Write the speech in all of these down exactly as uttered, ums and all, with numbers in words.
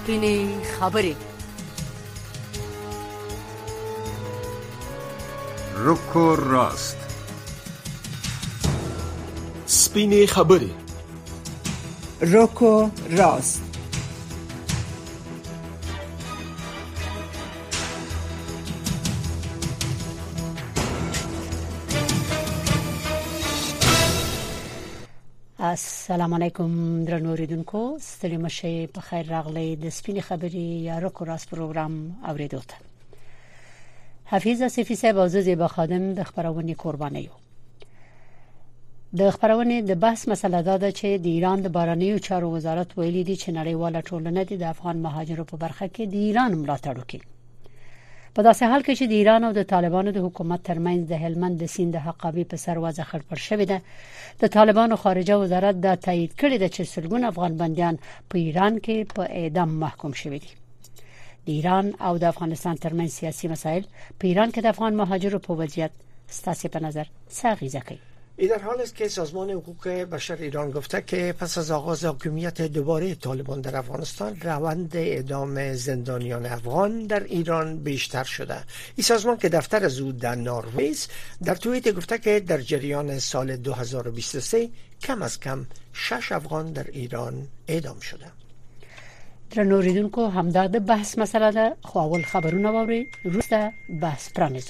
سپینې خبرې. رکو راست. سپینې خبرې. رکو راست. السلام علیکم درنو اوریدونکو، ستړي مشه په خیر راغلی د سپینې خبرې یا رکو راست پروګرام اوریدو ته. حفیظ صفی صاحب او زیبا خادم د خبرونې قرباني یو. د خبرونې د بحث مسله دا ده چې د ایران د بهرنیو چارو وزارت ویلي دی چې نړیواله ټولنه د افغان مهاجرو په برخه کې د ایران ملاتړ وکړي. په داسې حال کې چې د ایران او د طالبانو د حکومت ترمنځ د هلمند د سیند د حقابې په سر وضع خړپړ شوې ده، د طالبانو خارجه وزارت دا تایید کړی دی چې سلګونه افغان بنديان په ایران کې په اعدام محکوم شوي دي. د ایران او د افغانستان ترمنځ سیاسي مسائل په ایران کې د افغان مهاجرو په وضعیت ستاسو په نظر څه اغیزه کوي؟ این در حال است که سازمان حقوق بشر ایران گفته که پس از آغاز حاکمیت دوباره طالبان در افغانستان روند اعدام زندانیان افغان در ایران بیشتر شده. این سازمان که دفتر از او در نروژ است، در توییت گفته که در جریان سال دو هزار و بیست و سه کم از کم شش افغان در ایران اعدام شده. درنو اوریدونکو، همدا د بحث مسله ده، خو اول خبرونه واوري وروسته بحث پرانیزو.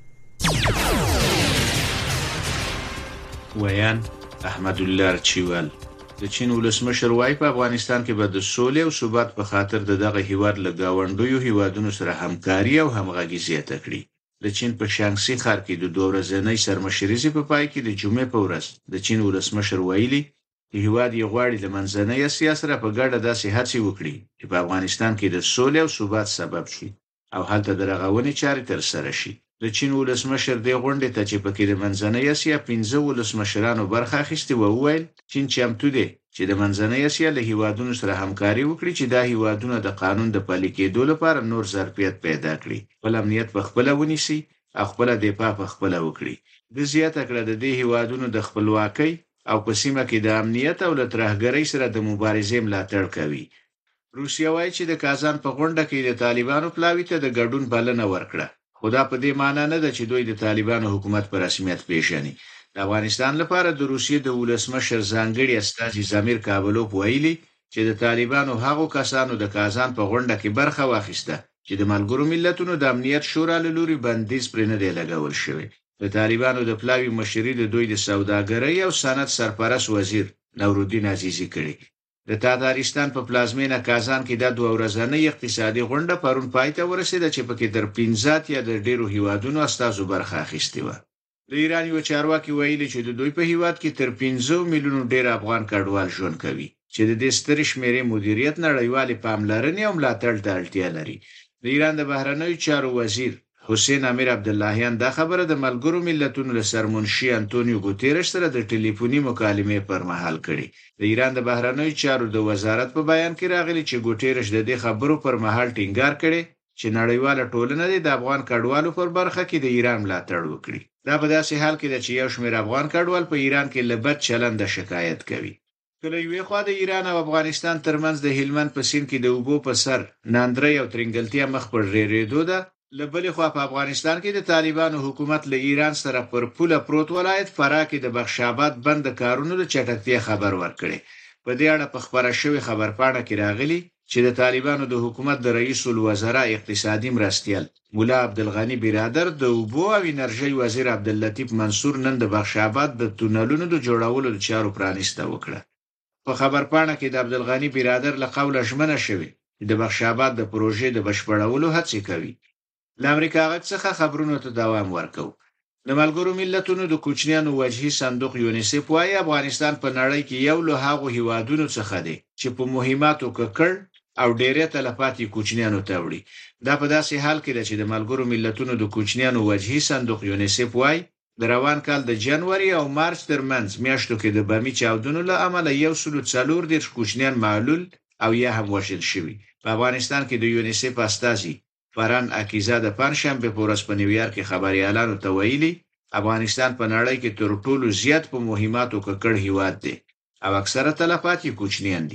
ویان احمد الله چوال د چین ولسمشر وای په افغانستان کې به د سولې او ثبات په خاطر د دغه هیواد له گاونډیو هیوادونو سره همکاري او همغږي زیاته کړي. د چین په شانګسي ښار کې د دوه ورځې سرمشریزي په پای کې د جمعې په ورځ د چین ولسمشر ویلي چې هیواد یې غواړي د منځنۍ اسیا سره په ګډه داسې هڅې وکړي چې په افغانستان کې د سولې او ثبات سبب شي او هلته د رغونې چارې ترسره شي. د چین ولسمشر د غونډې ته چې پکې د منځنۍ اسیا پنځه ولسمشرانو برخه اخیستې و وویل چین چمتو دی چې د منځنۍ اسیا له هیوادونو سره همکاري وکړي چې دا هیوادونه د قانون د پلي کېدو لپاره نور ظرفیت پیدا کړي، خپل امنیت په خپل ونیسي او خپل دفاع په خپل وکړي. د زیاته کړه د دې هیوادونو د خپلواکۍ او په سیمه کې د امنیت او ترهګرۍ سره د مبارزې ملاتړ کوي. روسیه وایي چې د کازان په غونډه کې د طالبانو پلاوي ته د ګډون بلنه ورکړه. خدا په دې معنی نه ده چې دوی د طالبانو حکومت پر رسمیت پیژني. د افغانستان لپاره د روسیې د ولسمشر ځانګړي استازي زمیر کابلوف ویلي چې د طالبانو هغو کسانو د کازان په غونډه کې برخه واخیسته چې د ملګرو ملتونو د امنیت شورا له لوري بندیز پرې نه دی لګول شوی. د طالبانو د پلاوي مشري د دوی د سوداګرۍ او صنعت سرپرست وزیر نورالدین عزیزي کړی. د تاتارستان په پلازمینه کازان کې د دوه ورځنۍ اقتصادي غونډه پرون پای ته ورسېده چې پکې تر پنځه یا د ډیرو هیوادونو استازو برخه اخیستې و. د ایران یو چارواکي ویلي چې د دوی په هیواد کې تر پنځه میلیونو ډیر افغان کډوال ژوند کوي چې د دې ستر شمیرې مدیریت نړیوالې پاملرنې او ملاتړ ته اړتیا لري. د ایران د بهرنیو چارو وزیر حسین امیر عبداللهیان دا خبره د ملګرو ملتونو له سرمنشي انټونیو ګوتيرش سره د ټلیفوني مکالمې پر مهال کړي. د ایران د بهرنیو چارو د وزارت په بیان کې راغلي چې ګوتيرش د دې خبرو پر مهال ټینګار کړي چې نړیواله ټولنه د افغان کډوالو پر برخه کې د ایران ملاتړ وکړي. دا په داسې حال کې چې یو شمېر افغان کډوال په ایران کې له بد چلند شکایت کوي. کله یو خوا د ایران او افغانستان ترمنځ د هلمند په سیند کې د اوبو په سر ناندري او ترنګلتیا مخ پر ریریدو ده، لبلې خوا په افغانستان کې د طالبانو حکومت له ایران سره پر پوله پروت ولایت فراه کې د بخشاباد بند کارونو د چټکتیا خبر ورکړي. په دې اړه په خبره شوی خبرپاڼه کې راغلي چې د طالبانو د حکومت د رئیس الوزرا اقتصادي مرستیال مولا عبدالغنی برادر د اوبو او انرژي وزیر عبداللطیف منصور نن د بخشاباد د تونلونو د جوړولو د چارو پرانیسته وکړه. په خبرپاڼه کې د عبدالغنی برادر له قوله ژمنه شوی د بخشاباد د پروژې د بشپړولو هڅه کوي. له امریکا غږ څخه خبرونو ته دوام ورکو. د ملګرو ملتونو د کوچنیانو وجهي صندوق یونیسف وايي افغانستان په نړۍ کې یو له هغو هیوادونو څخه دی چې په مهماتو ککړ او ډېرې تلفاتې کوچنیانو ته وړي. دا په داسې حال کې ده چې د ملګرو ملتونو د کوچنیانو وجهي صندوق یونیسف وايي د روان کال د جنوري او مارچ ترمنځ میاشتو کې د بمي چاودنو له امله یو سل څلور دېرش کوچنیان معلول او یا هم وژل شوي. په افغانستان کې د یونیسف استازي فران اکیزا د پنځشنبه په ورځ په نیویارک کې خبريالانو ته ویلي افغانستان په نړۍ کې تر ټولو زیات په مهماتو ککړ هیواد دی او اکثره تلفات یې کوچنیان دي.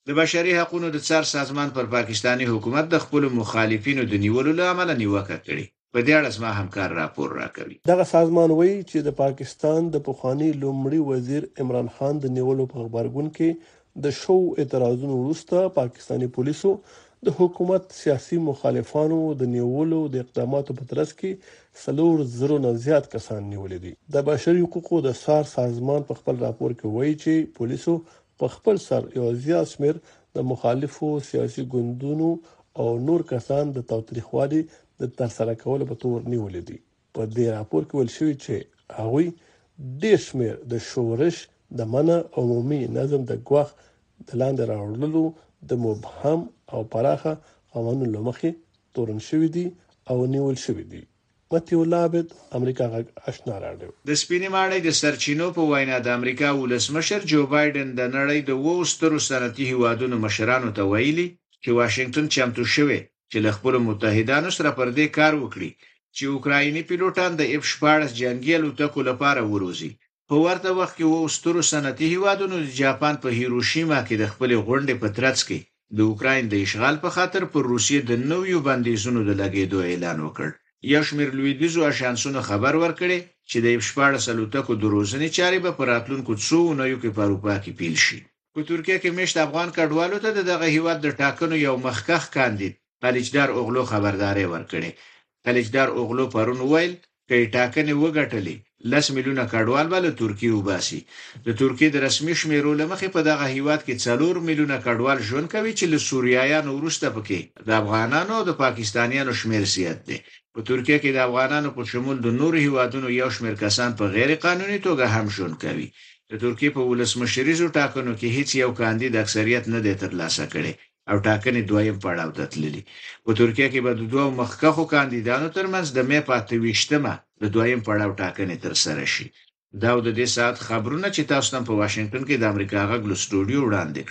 د بشري حقوقو د څار سازمان پر پاکستانی حکومت د خپل مخالفینو د نیولو لامل نیوکه کړې. په دې اړه ما همکار راپور راکوي. دغه سازمان وایي چې د پاکستان د پخوانی لومړي وزیر عمران خان د نیولو په خبرګون کې د شو اعتراضونو وروسته پاکستانی پولیسو د حکومت سیاسي مخالفانو د نیولو د اقداماتو په ترڅ کې څلور زره نه زیات کسان نیولې دي. د بشري حقوقو د څار سازمان په خپل راپور کې وایي چې پولیسو په خپل سر یو زیات شمېر د مخالفو سیاسي ګوندونو او نور کسان د تاوتریخوالي د ترسره کولو په تور نیولې دي. په دې راپور کې ویل شوی چې هغوی ډېر شمېر د شورش د منع عمومي نظم د ګواښ د لاندې راوړلو د مبهم او پراخه قوانینو له مخې تورن شوي دي او نیول شوي دي. متیو لابد، امریکا غږ آشنا راډیو. د سپینې ماڼۍ د سرچینو په وینا د امریکا ولسمشر جو بایدن د نړۍ د اوو سترو صنعتي هیوادونو مشرانو ته ویلي چې واشنگټن چمتو شوی چې له خپل متحدانو سره پر دې کار وکړي چې اوکرایني پیلوټان د اف شپاړس جنگي الوتکو لپاره وروزي. په ورته وخت کې وو سترو صنعتي هیوادونو د جاپان په هیروشیما کې د خپل غونډې په ترڅ کې د اوکراین د اشغال په خاطر پر روسیې د نویو بندیزونو د لګېدو اعلان وکړ. یو شمېر لویدیځو اژانسونو خبر ورکړي چې د اف شپاړس الوتکو د روزنې چارې به په راتلونکو څو اونیو کې په اروپا کې پیل شي. په ترکیه کې مشت افغان کډوالو ته دغه هیواد د ټاکنو یو مخکخ کاندید خلیجدار اوغلو خبرداري ورکړي. خلیجدار اوغلو پرون ویل چې ټاکنې وګټلې لس میلیونه کډوال به له ترکیه وباسي. د ترکیه د رسمي شمیرو لمخې په دغه هیواد کې څلور میلیونه کډوال ژوند کوي چې له سوریایانو وروسته پکې د افغانانو او د پاکستانیانو شمیر زیات دی. په ترکیه کې د افغانانو په شمول د نور هیوادونو یو شمیر کسان په غیر قانوني توګه هم ژوند کوي. د ترکیه په ولسمشریزو ټاکنو کې هیڅ یو کاندید اکثریت نه دی ترلاسه کړی او ټاکنې دویم پړاو ته تللي. په ترکیه کې به د دوه مخکښو کاندیدانو ترمنځ د مې په اته ویشتمه د دویم پړاو ټاکنې ترسره شي. دا د دې ساعت خبرونه چې تاسو هم په واشنگټن کې د امریکا غږ له استودیو وړاندې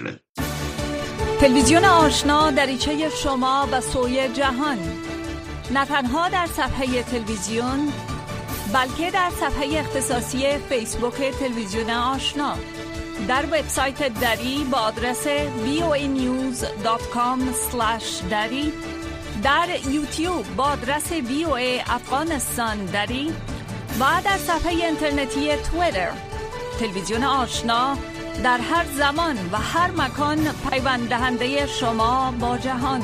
کړل. تلویزیون آشنا دریچه شما به سوی جهان، نه تنها در صفحه تلویزیون بلکه در صفحه اختصاصی فیسبوک تلویزیون آشنا، در وبسایت دری با آدرس وی او ای نیوز دات کام اسلش دری، در یوتیوب با آدرس وی او ای افغانستان دری و در صفحه اینترنتی توییتر. تلویزیون آشنا در هر زمان و هر مکان پیوند دهنده شما با جهان.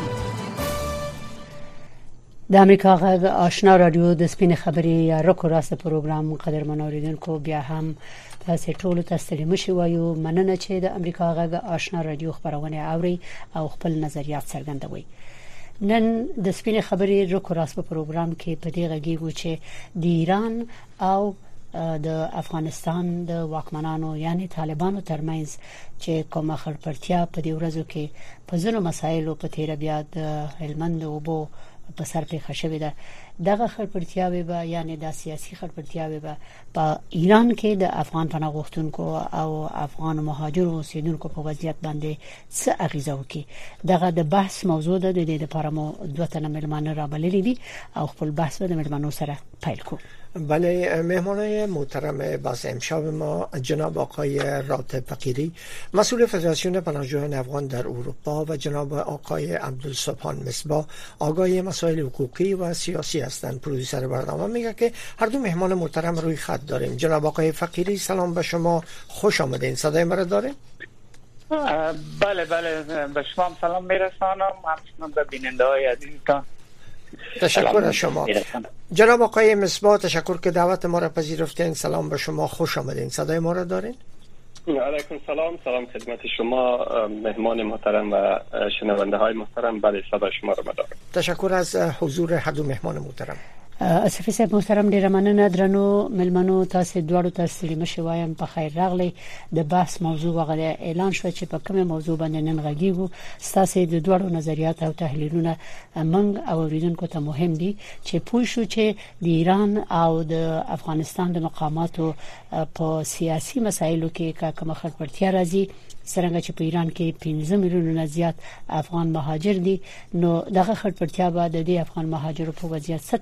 د امریکا غږ آشنا رادیو د سپین خبري یا رکو راست پروګرام قدرمن اوریدونکو بیا هم تاسو ټول ته ستړي مشي وایو. مننه چې د امریکا غږ آشنا رادیو خبرونه اوري او خپل نظریات څرګندوي. نن د سپین خبري رکو راست پروګرام کې په دې غږیږو چې د ایران او د افغانستان د واکمنانو یعنی طالبانو ترمنځ چې کومه خړپړتیا په دې ورځو کې په ځینو مسایلو په تیر بیا د هلمند وبو په سر په خښوي ده. دغه خړپړتیاوي به یعنی د سیاسي خړپړتیاوي به په ایران کې د افغان پناه غوښتونکو او افغان مهاجرو اوسیدونکو په وضعیت باندې څه اغیزه وکړي. دغه د بحث موضوع ده. د دې لپاره مو دوه تنه ملمانه را بللي دي او خپل بحث به د ملمانو سره پیل کوو. بله، مهمانای محترم باز امشب ما جناب آقای راتب فقیری مسئول فدراسیون پناهجویان افغان در اروپا و جناب آقای عبدالسبحان مصباح آگاه مسائل حقوقی و سیاسی هستند. پرودوسر برنامه میگه که هر دو مهمان محترم روی خط داریم. جناب آقای فقیری سلام به شما، خوش آمدین. صدای مرا دارین؟ بله بله، به شما سلام میرسانم، همچنین به بیننده های عزیزتان. تشکر از شما. جناب آقای مصباح تشکر که دعوت ما را پذیرفتین. سلام به شما، خوش آمدین. صدای ما را دارین؟ علیکم سلام، سلام خدمت شما مهمان محترم و شنونده های محترم. بله، صدای شما را دارم. تشکر از حضور هر دو مهمان محترم. اسفی صاحب محترم، ډیر مننه درنو ملمنو، تاسو دواړو ته ستړي مشي وایم. په خیر راغلی. د بحث موضوع وغه اعلان شو چې په کومه موضوع باندې نن غږیږو. تاسو د دواړو نظریات او تحلیلونه موږ او اوریدونکو ته مهم دي چې پوه شو چې د ایران او د افغانستان د مقاماتو په سیاسي مسایلو کې کومه خړپړتیا راځي. څنګه چې په ایران کې پنځه میلیونه زیات افغان مهاجر دي، نو دغه خړپړتیا به د افغان مهاجرو په وضعیت څه تاثیر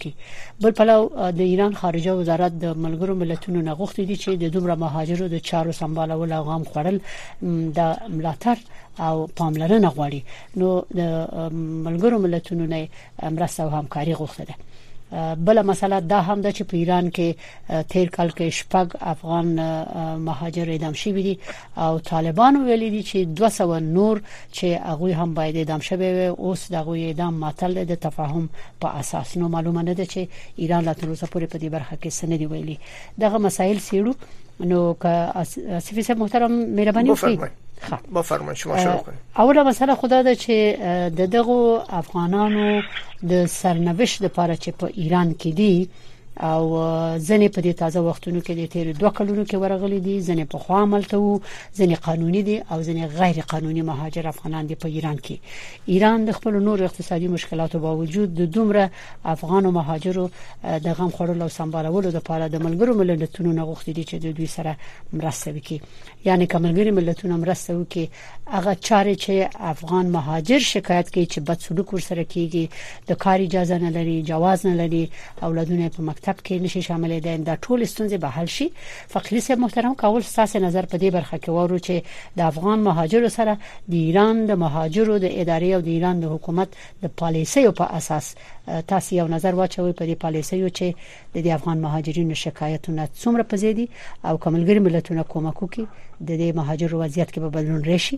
وکړي. بل پلو د ایران خارجه وزارت د ملګرو ملتونو نه غوښتي دي چې د دومره مهاجرو د چارو سمبالول او غام خړل د ملاتړ او پاملرنه غواړي. نو د ملګرو ملتونو نه مرسته او همکاري غوښته ده. بل مسله دا هم ده چې په ایران کې تیر کال کې شپږ افغان مهاجر اعدام شوي دي او طالبان ویلي دي چې دوه سوه نور چې هغه هم باید اعدام شوي وي. اوس دغه اعدام معطل د تفاهم په اساس. نو معلومه نه ده چې ایران لا تر اوسه پورې په دې برخه کې څه نه دی ویلي. دغه مسایل سیړو. نو که اسفی صاحب محترم مهرباني وکړئ با فرمان شما شروع کنید. اوله مسئله خدا ده چې د دغه افغانانو د سرنوشت لپاره چې په ایران کې دي او ځنې په دې تازه وختونو کې د تیر دوه کلونو کې ورغلي دي، ځنې په خوا عملته وو، ځنې قانوني دي او ځنې غیر قانوني مهاجر افغانان دي په ایران کې. ایران د خپل نور اقتصادي مشکلاتو باوجود د دومره افغان او مهاجرو د غم خورلو او سمبالولو لپاره د ملګرو ملتونو نه غوښتي دي چې د دوی سره مرسته وکړي. یعنی کوملګری ملتونو مرسته وکړي هغه چارې چې افغان مهاجر شکایت کوي چې بد سلوک ورسره کیږي، د کار اجازه نه لري، جواز نه لري، اولادونه په مکتب کې نشي شامل دي، دا ټول ستونزې به حل شي. فقیر صاحب محترم کول تاسو نظر په دې برخه کې وورو چې د افغان مهاجرو سره د ایران د مهاجرو د ادارې او د ایران د حکومت د پالیسیو په اساس تاسو یو نظر واچوي په دې پالیسیو چې د افغان مهاجرینو شکایتونه څومره پزیدي او کوملګری ملتونه کومک وکړي د دې مهاجرو وضعیت کې به بدلون راشي.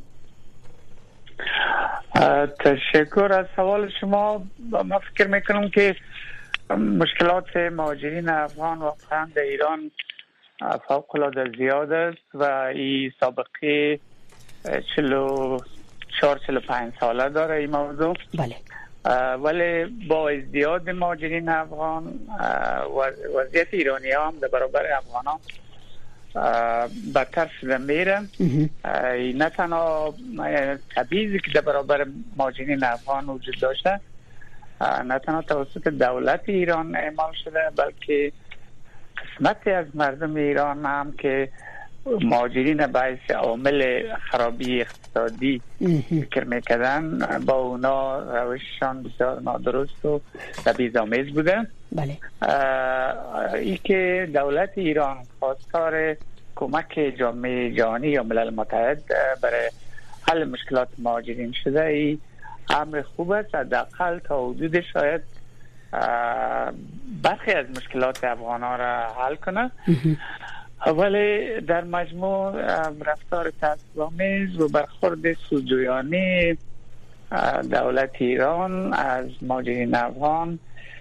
تشکر از سوال شما. من فکر میکنم که مشکلات مهاجرین افغان واقعا در ایران فوق العاده زیاد است و این سابقه چهل و چهار چهل و پنج ساله داره این موضوع. بله. ولی با ازدیاد مهاجرین افغان وضعیت ایرانی ها هم در برابر افغان ها بدتر شده میره. نه تنها تبعیضی که در برابر مهاجرین افغان وجود داشته نه تنها توسط دولت ایران اعمال شده بلکه قسمتی از مردم ایران هم که مهاجرین باعث عامل خرابی اقتصادی فکر میکردن با اونا روششان بسیار نادرست و تبعیض‌آمیز بوده. بله. ای که دولت ایران خواستار کمک جامعه جهانی یا ملل متحد برای حل مشکلات مهاجرین شده، ای امر خوب است. حداقل تا حدود شاید برخی از مشکلات افغان ها را حل کنه. ولی در مجموع رفتار تعصب‌آمیز و برخورد سوجویانه دولت ایران از مهاجرین افغان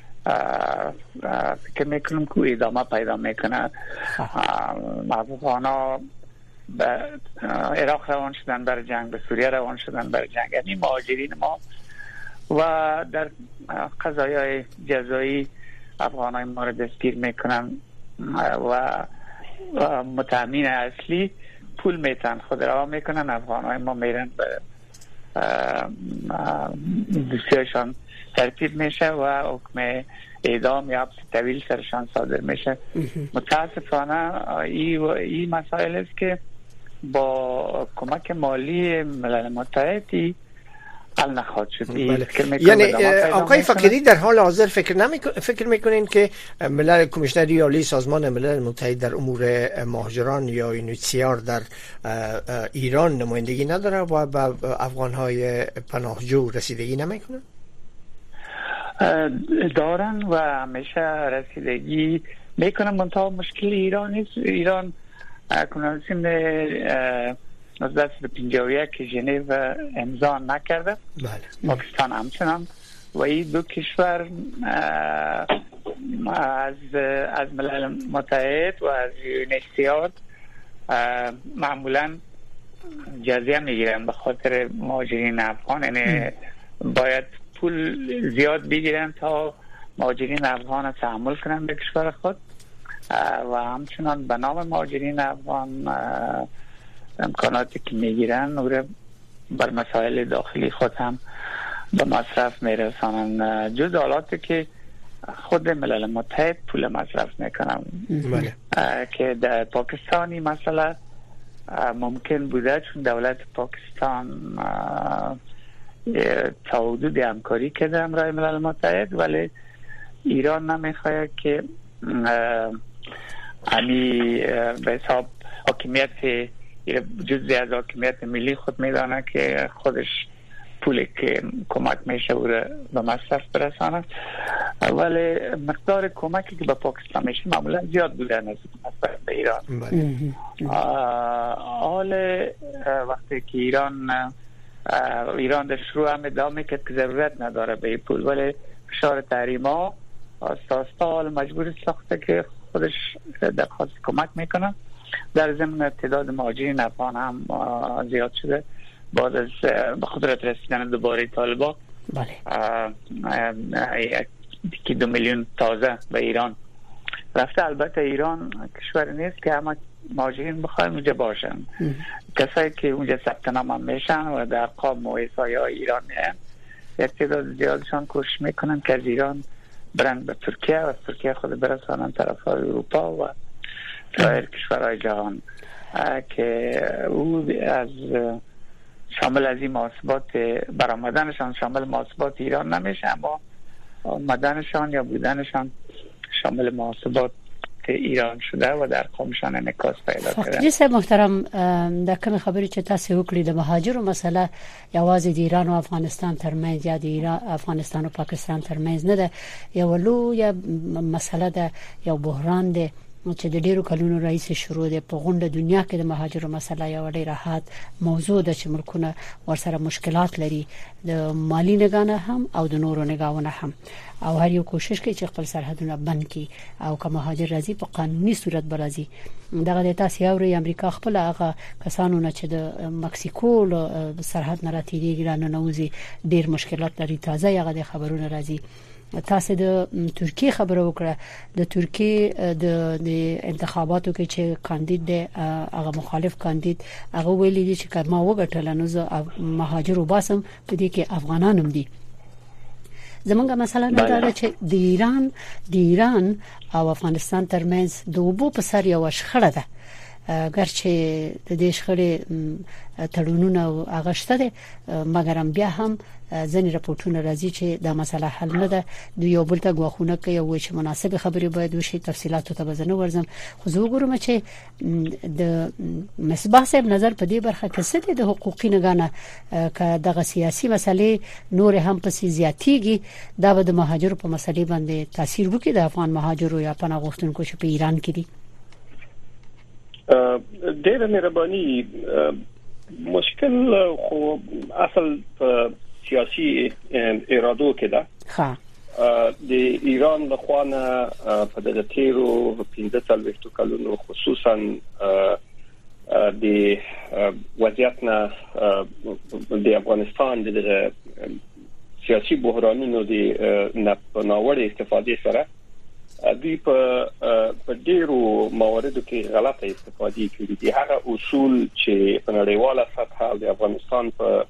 فکر میکنم که ادامه پیدا میکنه. افغان ها به عراق روان شدن برای جنگ، به سوریه روان شدن برای جنگ، یعنی مهاجرین ما و در قضایای جزایی افغان های ما را دستگیر میکنن و متهمین اصلی پول میتن خود رها میکنن. افغان های ما میرن به دوستیشان ترتیب میشه و حکم اعدام یا حبس طویل سرشان صادر میشه. متاسفانه این ای مسائل است که با کمک مالی ملل متحدی حل نخواهد شد. بله. یعنی آقای فقیری در حال حاضر فکر نمیکن... فکر میکنین که ملل کمیشنری عالی سازمان ملل متحد در امور مهاجران یا یونیسیار در ایران نمایندگی نداره و به افغان‌های پناهجو رسیدگی نمیکنه؟ دارن و همیشه رسیدگی میکنن. منتها مشکل ایران نیست. ایران کنوانسیون هزار و نهصد و پنجاه و یک ژنو امضا نکرده. بله. پاکستان همچنان و این دو کشور از از ملل متحد و از یونیسیار معمولا جزیه میگیرن به خاطر مهاجرین افغان. یعنی باید پول زیاد بگیرن تا مهاجرین افغان تحمل کنن به کشور خود و همچنان به نام مهاجرین افغان امکاناتی که میگیرن او بر مسائل داخلی خود هم به مصرف میرسانن. جز حالاتی که خود ملل متحد پول مصرف میکنن. بله. که در پاکستانی مثلا ممکن بوده چون دولت پاکستان تا حدود همکاری کرده همراه ملل متحد، ولی ایران نمیخواد که امی به حساب حاکمیت جزئی از حاکمیت ملی خود میدانه که خودش پولی که کمک میشه او را به مصرف برسانه، ولی مقدار کمکی که به پاکستان میشه معمولا زیاد بوده نسبت به ایران. حال وقتی که ایران ایران در شروع هم ادعا میکرد که ضرورت نداره به این پول، ولی فشار تحریم ها آستا آستا حال مجبور ساخته که خودش درخواست کمک میکنه. در ضمن تعداد مهاجرین افغان هم زیاد شده بعد از به قدرت رسیدن دوباره طالبان. بله. که دو میلیون تازه به ایران رفته. البته ایران کشور نیست که همه مهاجرین بخواهیم اونجا باشن. کسایی که اونجا ثبت نام هم میشن و در قام و حسای های ایران میان، یک تعداد زیادشان کوشش میکنن که از ایران برن به ترکیه و از ترکیه خود برسانن طرف اروپا و سایر کشورهای جهان که او از شامل از این محاسبات برآمدنشان شامل محاسبات ایران نمیشه، اما آمدنشان یا بودنشان شامل محاسبات ایران شده و در قومشان انعکاس پیدا کرده. فقط صاحب محترم، د کوم خبرې چې تاسو وکړې د مهاجرو مسله یوازې د ایران او افغانستان ترمنځ یا د ایران افغانستان او پاکستان ترمنځ نه ده، یو لویه مسله ده، یو بحران ده چې د ډیرو کلونو رئیس شروع ده په غونډه دنیا کې د مهاجرو مسله یو ډیره راحت موضوع ده چې ملکونه ورسره مشکلات لري، د مالی نگاه هم او د نورو نگاهونه هم، او هر یو کوشش کوي چې خپل سرحدونه بند کړي او که مهاجر راځي په قانوني صورت برازي. دغه د تاسو اوري امریکا خپل هغه کسانو نه چې د مکسیکو له سرحد نه راتېږي ګرانه نوځي ډیر مشکلات لري. تازه هغه د خبرونه راځي. تاسو د ترکیه خبرو وکړه، د ترکیه د انتخاباتو کې چې کاندید دی هغه مخالف کاندید هغه ویلي دي چې کله ما وګټل نو زه مهاجر وباسم په دې کې افغانان هم دي. زمونږ مسله نه دا چې د ایران د ایران او افغانستان ترمنځ د اوبو په سر یو شخړه ده، ګرچې د دې شخړې تړونونه هغه شته دي، مګر هم بیا هم ځینې راپورټونه راځي چې دا مسله حل نه ده. د یو بل ته غواخونه کوي او چې مناسب خبرې باید وشي. تفصيلاتو ته بزنه ورزم، خو زه وګورم چې د مصباح صاحب نظر په دې برخه کې څه دي د حقوقي نگانه که دغه سیاسي مسلې نور هم پسې زیاتېږي، دا به د مهاجرو په مسلې باندې تاثیر وکړي د افغان مهاجرو یا پناه غوښتونکو چې په ایران کې دي. ډېر مهرباني. مشکل خو اصل سیاسی ارادو کې ده. ها د ایران له خوانه په دغه تیرو پنځه څلوېښتو کلونو خصوصا د وضعیت نه د افغانستان د سیاسي بحرانونو د ناوړه استفاده سره دوی په په ډیرو مواردو کې غلطه استفاده کړې دي. هغه اصول چې په نړیواله سطح د افغانستان په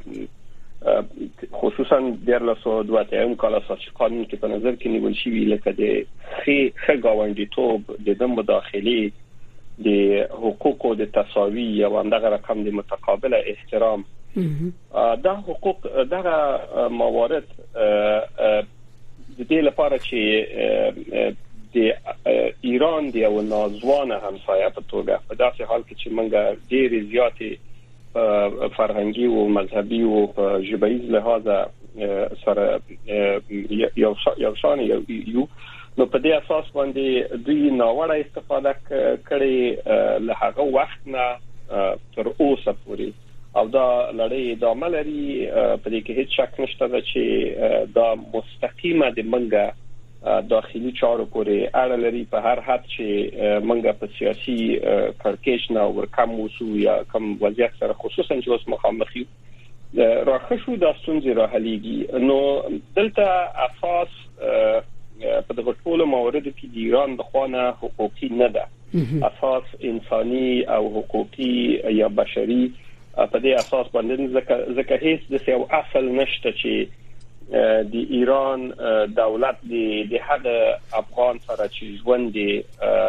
خصوصا د لاسو دوه اتم کال اساسي قانون کې په نظر کې نیول شوی لکه د خي خګاوندیتوب د دم مداخلي د حقوقو د تساوی او همدغه رقم د متقابل احترام. دا حقوق دغه موارد د دې لپاره چې د ایران دی او نازوانه همسایه په توګه په داسې حال کې چې موږ ډېر زیاتې فرهنګي او مذهبي او ژبهیز لحاظ سره یو یو شان یو نو په دې اساس باندې دوی ناوړه استفاده کړي له هغه وخت نه تر اوسه پورې، او دا لړۍ ادامه لري. په دې کې هیڅ شک نشته چې دا مستقیمه د منګه داخلي چارو پورې اړه لري په هر حد چې منګه په سیاسي کړکېچ نه ورکم وسو یا کوم وضعیت سره خصوصا چې اوس مخامخ یو راخه شو د ستونزې راحلېږي. نو دلته اساس په دغه ټولو مواردو کې د ایران د خوانه حقوقي نه ده، اساس انساني او حقوقي یا بشري په دې اساس باندې ځکه ځکه هیڅ د یو اصل نشته چې د ایران دولت د هغه افغان سره چې ژوند دی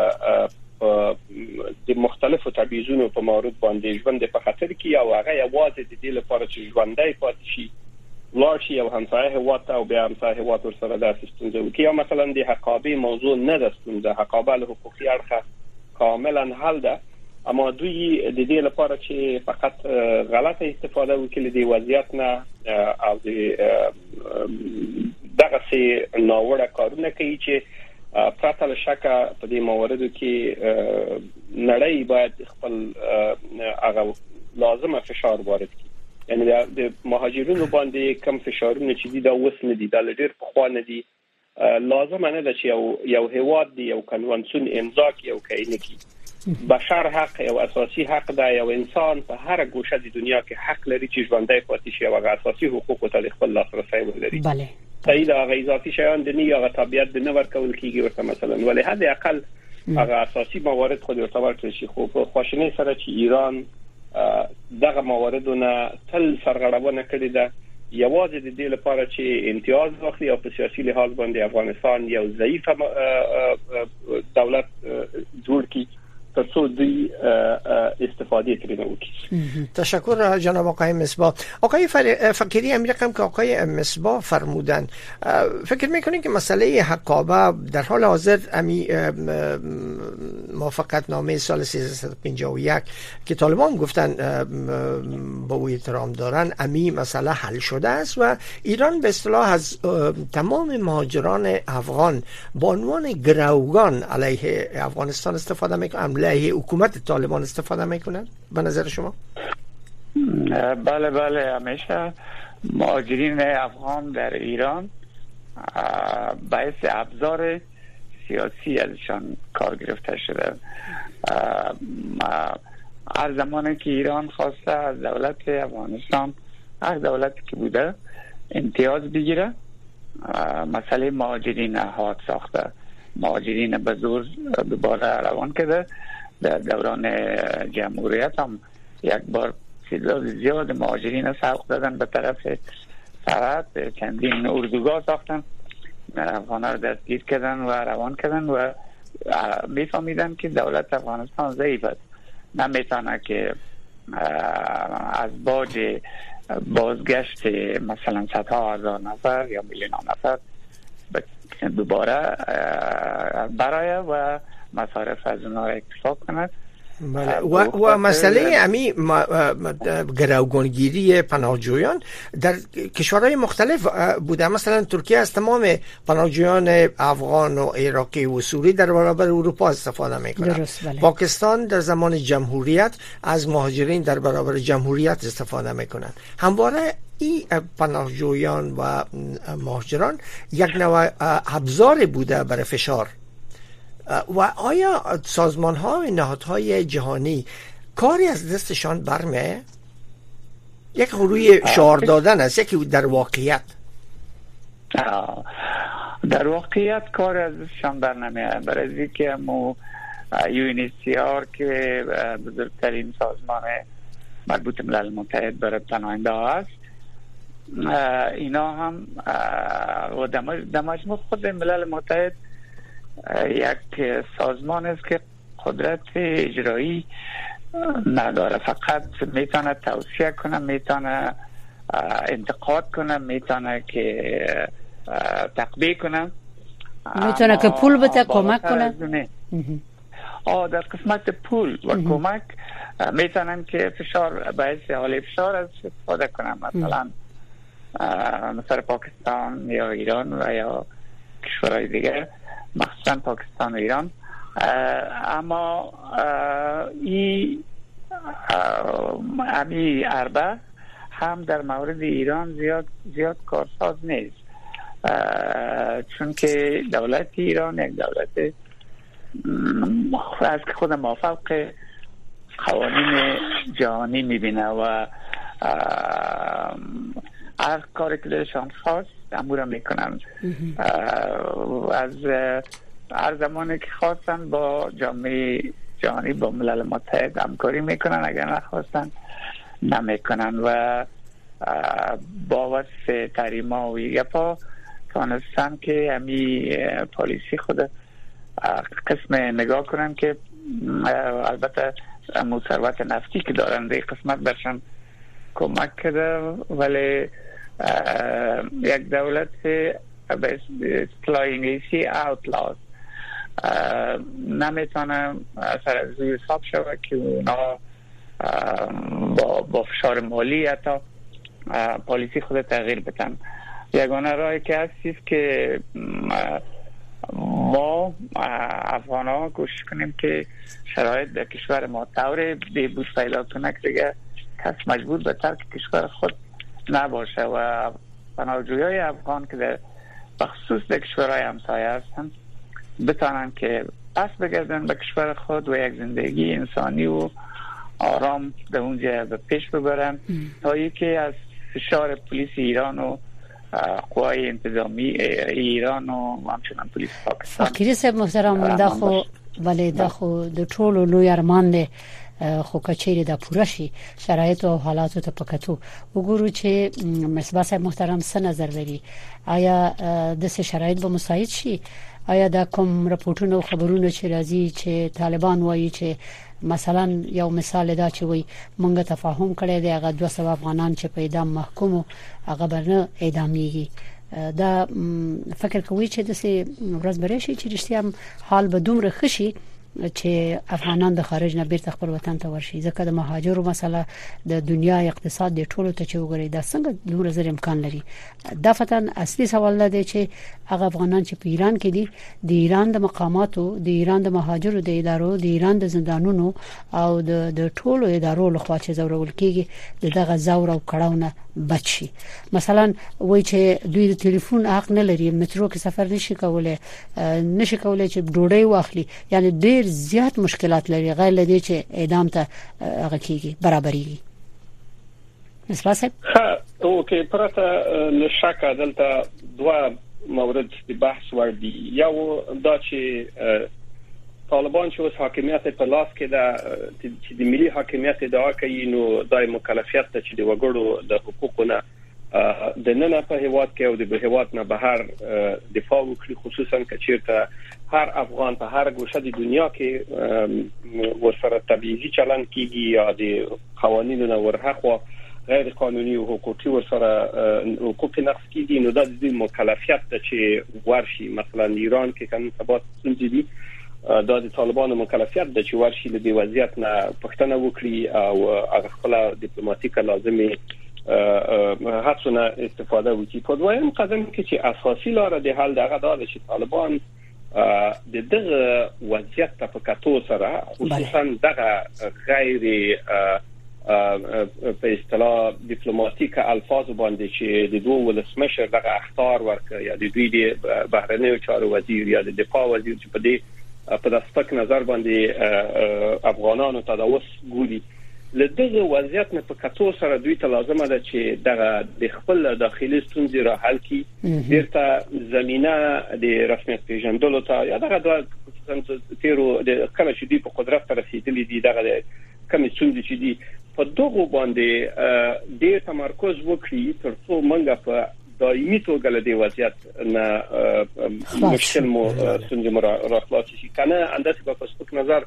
د مختلفو تبعیضونو په مورد باندې ژوند په خطر کې او هغه یوازې د دې لپاره چې ژوندۍ پاتې شي لاشي او همسایه هوات او بیا همسایه هوات ورسره داسې ستونزه وکړي یا مثلا د حقابې موضوع نه ده ستونزه حقابه له حقوقي اړخه کاملا حل ده اما دوی د دې لپاره چې فقط غلطه استفاده وکړي د وضعیت نه او د دغه سي ناوړه کارونه کوي چې پرته له شکه په دې مواردو کې نړۍ باید خپل هغه لازمه فشار وارد کړي یعنی د مهاجرینو باندې کم فشارونه چې دي دا وس نه دي دا ډېر په خوا نه دي لازم نه ده چې یو یو هیواد دی یو کنوانسیون امضا کړي او کینې کړي بشر حق او اساسي حق ده یو انسان په هر ګوشه د دنیا کې حق لري چې ژوندۍ پاتې شي او اساسي حقوق ته خپل لاسرسي ولري بله صحیح دا غي اضافي شیان د نه یا طبيعت د نه ورکول کیږي ورته مثلا ولې حد اقل هغه اساسي موارد خو ورته ورکړي شي خو په خواشنۍ سره چې ایران دغه مواردونه تل سرغړونه کړې ده یوازې د دې لپاره چې امتیاز واخلي او په سیاسي لحاظ باندې افغانستان یو ضعیف دولت جوړ کړي ترڅو دوی استفاده ترینه وکړي. تشکر جناب آقای مصباح. آقای فقیری امیر رقم که آقای مصباح فرمودن فکر میکنید که مسئله حقابه در حال حاضر امی موافقت نامه سال سیزده پنجاه و یک که طالبان گفتن با او احترام دارن امی مسئله حل شده است و ایران به اصطلاح از تمام مهاجران افغان با عنوان گروگان علیه افغانستان استفاده میکنن علیه حکومت طالبان استفاده میکنن به نظر شما؟ بله بله همیشه مهاجرین افغان در ایران باعث ابزار سیاسی ازشان کار گرفته شده. هر زمانی که ایران خواسته از دولت افغانستان هر دولتی که بوده امتیاز بگیره مسئله مهاجرین حاد ساخته مهاجرین به زور دوباره روان کرده. در دوران جمهوریت هم یک بار تعداد زیاد مهاجرین سوق دادن به طرف سرحد چندین اردوگاه ساختن افغان‌ها رو دستگیر کردن و روان کردن و میفهمیدن که دولت افغانستان ضعیف است نمیتونه که از باج بازگشت مثلا صدها هزار نفر یا میلیون نفر دوباره برای و مصارف از اونها اکتفا کند. بله. و, و مسئله امی گروگانگیری پناهجویان در کشورهای مختلف بوده. مثلا ترکیه از تمام پناهجویان افغان و عراقی و سوری در برابر اروپا استفاده میکنه. بله. پاکستان در زمان جمهوریت از مهاجرین در برابر جمهوریت استفاده میکنند. همواره این پناهجویان و مهاجران یک نوع ابزار بوده برای فشار. و آیا سازمان ها و نهادهای جهانی کاری از دستشان برمه؟ یک روی شعار دادن است یکی در واقعیت در واقعیت کار از دستشان برنمیه برای اینکه مو یو ان اچ سی آر که بزرگترین سازمان مربوط ملل متحد برای پناهنده ها است اینا هم و در مجموع خود ملل متحد یک سازمان است که قدرت اجرایی نداره فقط میتونه توصیه کنه میتونه انتقاد کنه میتونه که تقبیه کنه میتونه که پول بده کمک کنه آه در قسمت پول و کمک میتونن که فشار باعث حال فشار از استفاده کنن مثلا مثل پاکستان یا ایران و یا کشورهای دیگه مخصوصا پاکستان و ایران اما این امی اربع هم در مورد ایران زیاد زیاد کارساز نیست چون که دولت ایران یک دولت از که خود موافق قوانین جهانی میبینه و هر کاری که دلشان خواست امور میکنن از هر زمانی که خواستن با جامعه جهانی با ملل متحد همکاری میکنن اگر نخواستن نمیکنن و با واسه تحریما و یپا تانستن که همی پالیسی خود قسم نگاه کنن که البته ثروت نفتی که دارن در قسمت برشن کمک کرده ولی یک دولت به اصطلاح انگلیسی outlaws نمیتونه سر از روی حساب شود که اونا با, با فشار مالی حتی پالیسی خود تغییر بدن. یگانه راهی که هست که ما افغان ها کوشش کنیم که شرایط در کشور ما طور بهبود پیدا کنه که دیگه کس مجبور به ترک کشور خود نباشه و پناهجویای افغان که در بخصوص در کشورهای همسایه هستن بتانن که پس بگردن به کشور خود و یک زندگی انسانی و آرام در اونجا به پیش ببرن تا یکی از فشار پلیس ایران و قوای انتظامی ایران و همچنان پلیس پاکستان. فقیری صاحب محترم دا خو ولی دا خو د ټولو لوی ارمان دی خو کچېری د پوره شي شرایط او حالات ته پکاتو وګورو چې مصباح صاحب محترم څه نظر لري آیا د څه شرایط به مساعد شي آیا دا کوم راپورټونه او خبرونه چې راځي چې طالبان وایي چې مثلا یو مثال دا چې وي مونږ تفاهم کړی دی هغه دوه سوه افغانان چې په اعدام محکوم هغه برنه اعداميږي دا فکر کوي چې د سه ورځ بری شي چې رښتیا حال به دومره خشي چې افغانان د خارج نه بیرته خپل وطن ته ورشي ځکه د مهاجرو مسله د دنیا اقتصاد د ټولو ته چې وګوري دا څنګه دومره زر امکان لري دا فتن اصلي سوال دی چې هغه افغانان چې په ایران کې دي د ایران د مقاماتو د ایران د مهاجرو د ادارو د ایران د زندانونو او د د ټولو ادارو لخوا چې زورول کیږي دغه زور او کړهونه بچي مثلا وای چې دوی د ټلیفون حق نه لري مترو کې سفر نشي کولای نشي کولای چې ډوډۍ واخلي یعنی ډیر زیات مشکلات لري غیر لدی چې اعدام ته هغه کیږي برابرۍ مصباح صاحب ها اوکې پرته لشکه دلته دوه مورد د بحث ور دي یو دا چې طالبان چې اوس حاکمیت په لاس کې ده چې د ملي حاکمیت ادعا کوي نو دای مکلفیت ته چې د وګړو د حقوقونه د نن په هیواد کې او د هیواد نه بهر دفاع وکړي خصوصا چې چیرته هر افغان په هر ګوشه د دنیا کې ورسره تبعیضي چلن کیږي یا د قوانینو نه ورهخوا غیر قانوني او حقوقي ورسره حقوق نقض کیږي نو د دې مکلفیت ته چې ورشي مثلا ایران کې قانون ثبات ستونزې دي دا د طالبانو مکلفیت د چې ورشي د دې وضعیت نه پښتنه وکړي او هغه خپل ډیپلوماټیک لازمي هڅونه استفاده وکړي په دویم قدم کې چې اساسي لار د حل دغه دا چې طالبان د دغه وضعیت په کتو سره خصوصا دغه غیر په اصطلاح ډیپلوماټیک الفاظ باندې چې د دوه ولسمشر دغه اختیار ورکړي یا د دوی د بهرنیو چارو وزیر یا د دفاع وزیر چې په دې په داستک نظر باندې افغانانو تداوس ګوري لدغه وضعیت نه په کتو سره دوی ته لازمه ده چې دغه د خپل داخلي ستونزې را حل کړي بیرته زمينه د رسمیت پیژندلو ته یا دغه د تیرو د کله چې دوی په قدرت ته رسیدلي دي دغه کوم ستونزې چې دي په دغه باندې ډېر تمرکز وکړي ترڅو موږ په دایمي توګه له دې وضعیت نه مشکل مو ستونزې مو را خلاص شي کنه انداسې په سپک نظر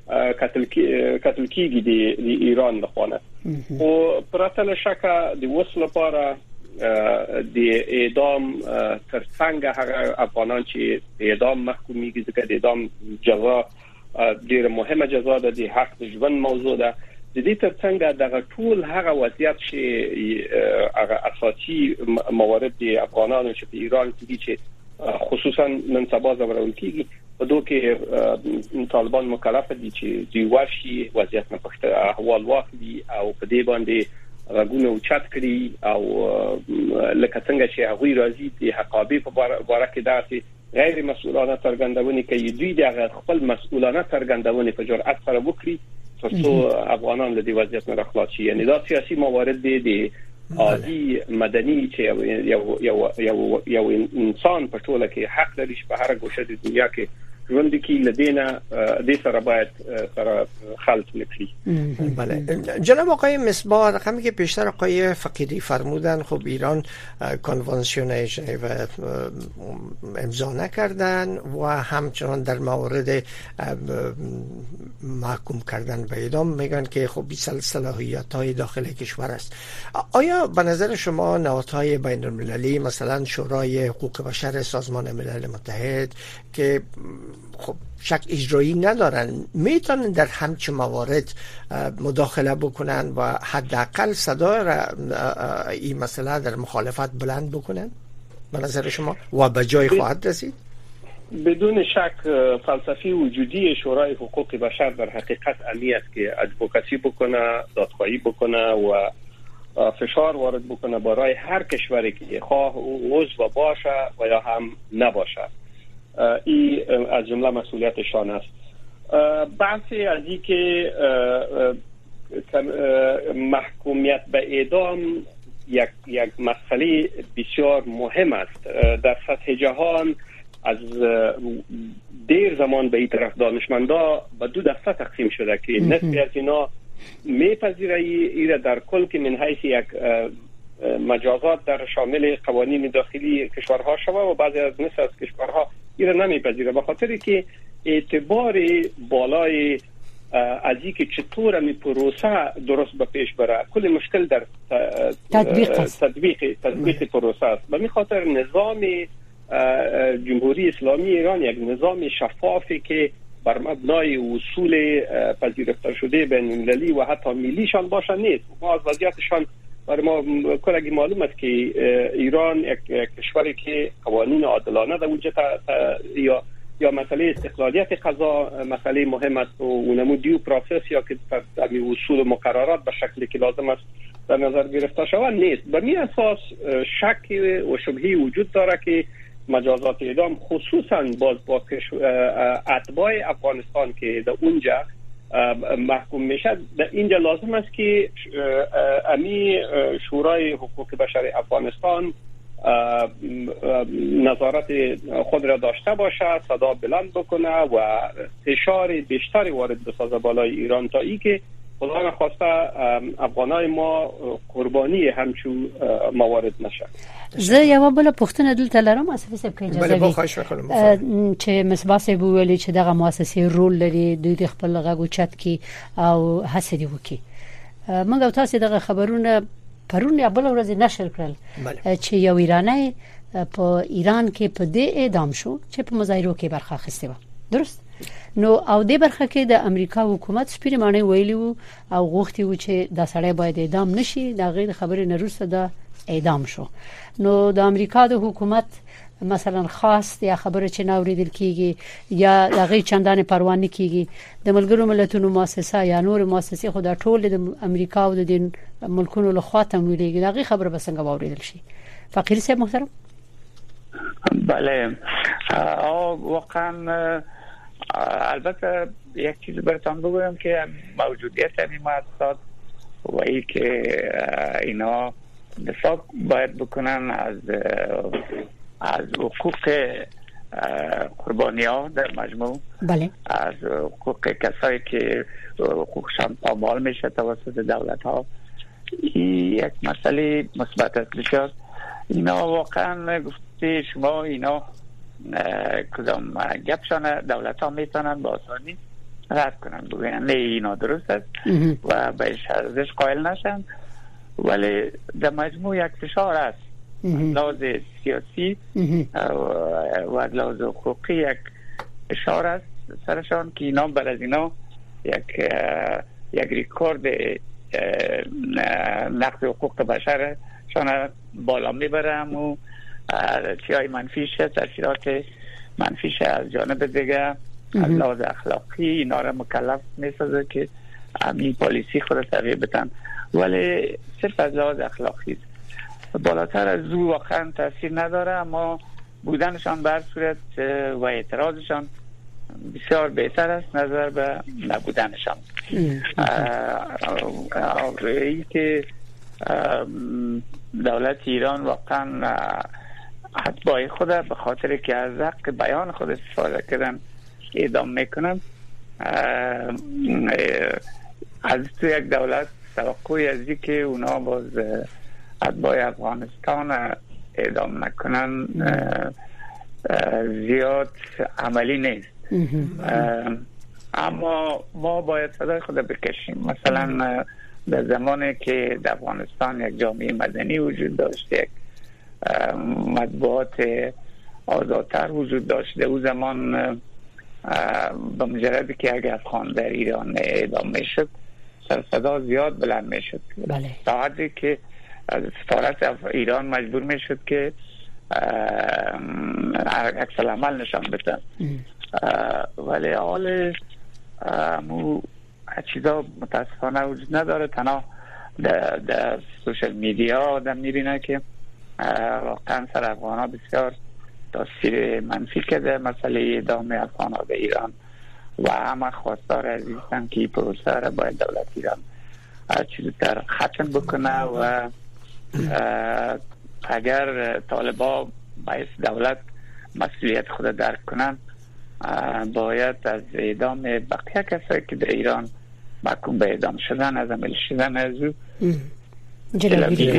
کاتل کیږي د ایران لخوا او پرته له شکه د وصل لپاره د اعدام ترڅنګ هغه افغانان چې اعدام محکومیږي ځکه د اعدام جزا ډیره مهمه جزا ده د حق د ژوند موضوع ده د دې ترڅنګ دغه ټول هغه وضعیت چې هغه اساسي موارد د افغانانو چې په ایران کې دي چې خصوصا نن سبا زمرول کیږي په دوه کې طالبان مکلف دي چې دوی ورشي وضعیت نه پخته احوال واخلي او په دې باندې راګونه او چت کړي او لکه څنګه چې هغه راځي د حقابې په باره کې داسې غیر مسؤلانه څرګندونې کوي دوی د خپل مسؤلانه څرګندونې په جرأت سره وکړي ترڅو افغانان له دې وضعیت نه راخلاص شي یعنی دا سیاسي موارد دي د عادي مدني چې یو یو یو یو انسان په ټوله کې حق لري چې په هر ګوشه د دنیا کې ژوند کې لدينا د سره باید سره خلط نکړي. بله جناب آقای مصباح، رقمی که پیشتر آقای فقیدی فرمودن خب ایران کنوانسیون ژنو امضا نکردن و همچنان در موارد محکوم کردن به اعدام میگن که خب بی صلاحیت‌های داخل کشور است. آیا به نظر شما نهادهای بین المللی مثلا شورای حقوق بشر سازمان ملل متحد که خب شک اجرایی ندارن میتونن در همچین موارد مداخله بکنن و حداقل صدا را این مسئله در مخالفت بلند بکنن به نظر شما و به جای خواهد رسید؟ بدون شک فلسفی وجودی شورای حقوق بشر در حقیقت امی است که ادوکاسی بکنه، دادخواهی بکنه و فشار وارد بکنه برای هر کشوری که خواه عضو باشه و یا هم نباشه. این از جمله مسئولیتشان است. بحثی از این که محکومیت به اعدام یک یک مسئله بسیار مهم است در سطح جهان. از دیر زمان به این طرف دانشمندا به دو دسته تقسیم شده که نصفی از اینا میپذیره ایره در کل که من حیث یک مجازات در شامل قوانین داخلی کشورها شوه و بعضی از نصف از کشورها ایره نمیپذیره به خاطر که اعتبار بالای از این که چطور می پروسه درست به پیش بره کل مشکل در تطبیق تطبیق تطبیق پروسه است. به خاطر نظام جمهوری اسلامی ایران یک نظام شفافی که بر مبنای اصول پذیرفته شده بین المللی و حتی ملیشان باشه نیست. ما از وضعیتشان برای ما کلگی معلوم است که ایران یک کشوری که قوانین عادلانه در اونجا یا یا مسئله استقلالیت قضا مسئله مهم است و اونمو دیو پروسس یا که در اصول و مقررات به شکلی که لازم است در نظر گرفته شود نیست. به این اساس شک و شبهه وجود داره که مجازات اعدام خصوصا باز با اتباع افغانستان که در اونجا محکوم میشه در اینجا لازم است که امی شورای حقوق بشر افغانستان نظارت خود را داشته باشه، صدا بلند بکنه و فشار بیشتری وارد بسازه بالای ایران تا ای که خدا نخواسته افغانای ما قربانی همچون موارد نشه. زه یو بل پښتنه دلته لرم اسفه سب کې اجازه وي چې مسباسه بوولي چې دغه مؤسسې رول لري د خپل غو چت کې او هڅه دی وکي. موږ تاسو دغه خبرونه پرون یا بل ورځ نشر کړل چې یو ایرانی په ایران کې په دې اعدام شو چې په مظاهرو کې برخه اخیسته و. درست؟ نو او د برخه کې د امریکا حکومت سپیرمانه ویلو او غوښتي و چې د سړی باید اعدام نشي، دا غیر خبره نه روسته د اعدام شو. نو د امریکا د حکومت مثلا خاص یا خبره چې ناوریدل کیږي یا دغه چندان پروا نه کیږي د ملګرو ملتونو مؤسسه یا نور مؤسسې خو د ټول د امریکا او د ملکونو له خوا تمویلېږي، دغه خبره به څنګه واوریدل شي؟ فقیر صاحب محترم. بله واقعا البته یک چیز براتون بگویم که موجودیت همین مؤسسات و ای که اینا دفاع باید بکنن از از حقوق قربانی ها در مجموع. بله. از حقوق کسایی که حقوقشان پامال میشه توسط دولت ها، این یک مسئله مثبت است. بسیار اینا واقعا گفته شما اینا کدام گپشان دولت ها میتونن با آسانی رد کنن بگوین نه اینا درست است و بهش ارزش قائل نشن، ولی در مجموع یک فشار است لحاظ سیاسی و لحاظ حقوقی یک فشار است سرشان که اینا بر از اینا یک یک ریکورد نقض حقوق بشر شان بالا میبرم و چیای منفیش تاثیرات منفیش از جانب دیگه از لحاظ اخلاقی اینا را مکلف میسازه که همین پالیسی خود تغییر بدن، ولی صرف از لحاظ اخلاقی است. بالاتر از او واقعا تاثیر نداره، اما بودنشان بر صورت و اعتراضشان بسیار بهتر است نظر به نبودنشان. این که دولت ایران واقعا اتباع خود به خاطر که از حق بیان خود استفاده کردن که اعدام میکنن از تو یک دولت توقعی از این که اونا باز اتباع افغانستان اعدام نکنن زیاد عملی نیست. اما ما باید صدای خود بکشیم. مثلا در زمانی که در افغانستان یک جامعه مدنی وجود داشت، یک مطبوعات آزادتر وجود داشت، در اون زمان به مجردی که یک افغان در ایران اعدام میشد سر صدا زیاد بلند میشد. بله. تا حدی که سفارت ایران مجبور میشد که عکس العمل نشان بده. ولی حال مو چیزا متاسفانه وجود نداره. تنها در, در سوشل میدیا آدم میبینه که واقعا سر افغان ها بسیار تاثیر منفی کرده مسئله اعدام افغان ها به ایران و همه خواستار عزیزن که این پروسه را باید دولت ایران چیزی تر ختم بکنه و اگر طالبا باید دولت مسئولیت خود درک کنن باید از اعدام بقیه کسایی که در ایران محکوم به اعدام شدن از عمل شدن از او جلوگیری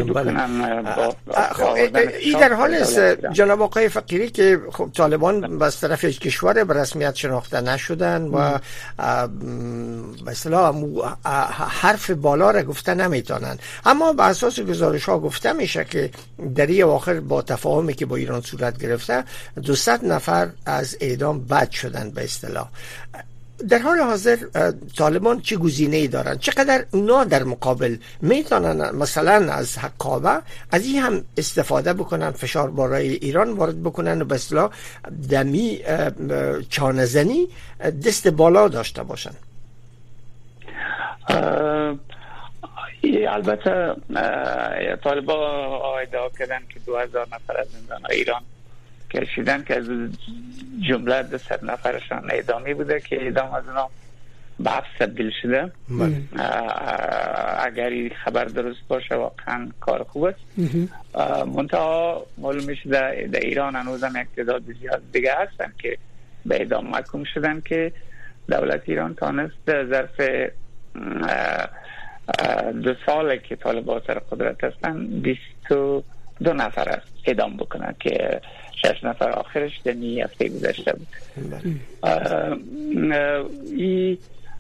این در حال است جناب آقای فقیری که خب طالبان از طرف یک کشور به رسمیت شناخته نشدن و به اصطلاح حرف بالا را گفته نمیتونن، اما به اساس گزارش ها گفته میشه که در این اواخر با تفاهمی که با ایران صورت گرفته دویست نفر از اعدام بد شدن به اصطلاح. در حال حاضر طالبان چه گزینه‌ای دارن؟ چقدر اونا در مقابل میتونن مثلا از حقابه از این هم استفاده بکنن، فشار برای ایران وارد بکنن و به اصطلاح دمی چانه‌زنی دست بالا داشته باشن؟ البته طالبان ادعا کردن که دو هزار نفر از زندان ایران کشیدن که از جمله دو صد نفرشان اعدامی بوده که اعدام از اونا به حبس تبدیل شده. اگر این خبر درست باشه واقعا کار خوب است. منتها معلوم میشه در ایران هنوز هم یک تعداد زیاد دیگه هستن که به اعدام محکوم شدن که دولت ایران تانست ظرف دو ساله که طالبان سر قدرت هستن بیست و دو نفر است اعدام بکنن که شش نفر آخرش در نی هفته گذشته بود. این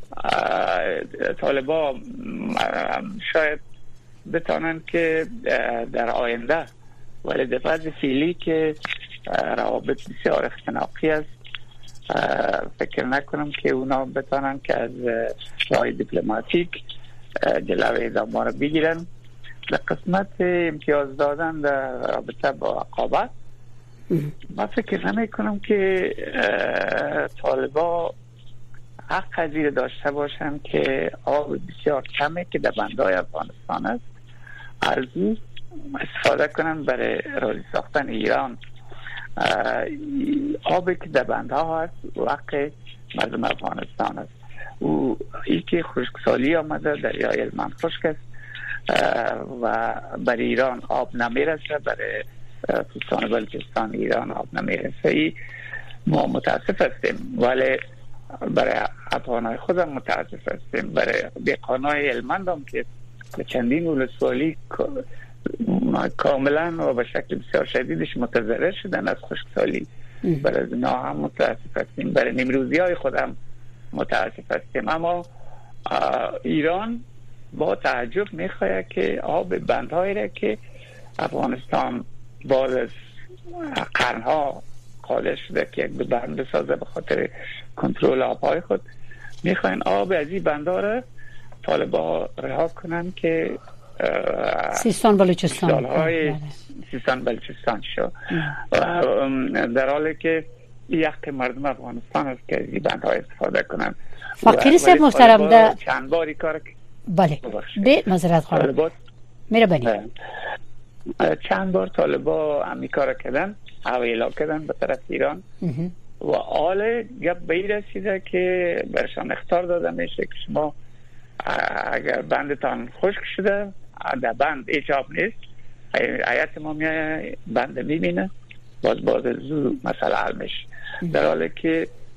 طالبا شاید بتانن که در آینده، ولی در فاز فعلی که روابط بسیار اختناقی است، فکر نکنم که اونا بتانن که از راه دیپلماتیک جلوی اعدام را بگیرن. در قسمت امتیاز دادن در رابطه با عقابت من فکر نمی کنم که طالبا حق قضیه داشته باشن که آب بسیار کمه که در بندهای افغانستان است از او استفاده کنن برای راضی ساختن ایران. آبی که در بندها هست وقت مردم افغانستان است. او ای که خشکسالی آمده دریای هلمند خشک است و برای ایران آب نمیرسه، برای سیستان و بلوچستان ایران آب نمیرسه. ای ما متاسف هستیم، ولی برای افغانای خودم متاسف هستیم. برای دهقانای هلمند هم که به چندین ولسوالی کاملا و به شکل بسیار شدیدش متضرر شدن از خشکسالی، برای اونا هم متاسف هستیم. برای نیمروزی های خودم متاسف هستیم. اما ایران با تعجب میخواهد که آب بندهایی را که افغانستان باز از قرنها قادر شده که یک بند بسازه به خاطر کنترل آبهای خود، میخواین آب از این بندها را طالبا رها کنن که سیستان بلوچستان سالهای سیستان بلوچستان شو، در حالی که یک مردم افغانستان است که از این بندها استفاده کنن. فقیری صاحب محترم ده چند باری کار بله به مذارت خواهم میره بنی چند بار طالبا همی کار کردن، حوالا کردن به طرف ایران و آل گپ به این رسیده که برشان اختار داده میشه که شما اگر بندتان خشک شده در بند هیچ آب نیست، حیات ما میای بند میبینه باز باز زو مسئله حل میشه. در حالی که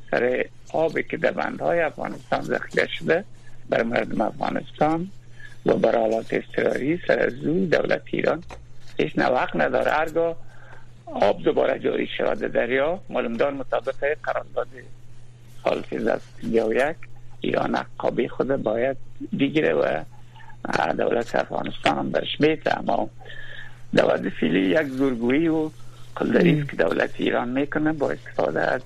اکثر آبی که در بندهای افغانستان ذخیره شده بر مردم افغانستان و بر آلات اضطراری سر از روی دولت ایران هیچ وقت نداره. هرگاه آب دوباره جاری شود دریا، معلومدار مطابق قرارداد سال سیزده پنجاه و یک ایران عقابه خود باید بگیره و دولت افغانستان هم برش بیته. اما دولت فعلی یک زورگویی و قلدری که دولت ایران میکنه با استفاده از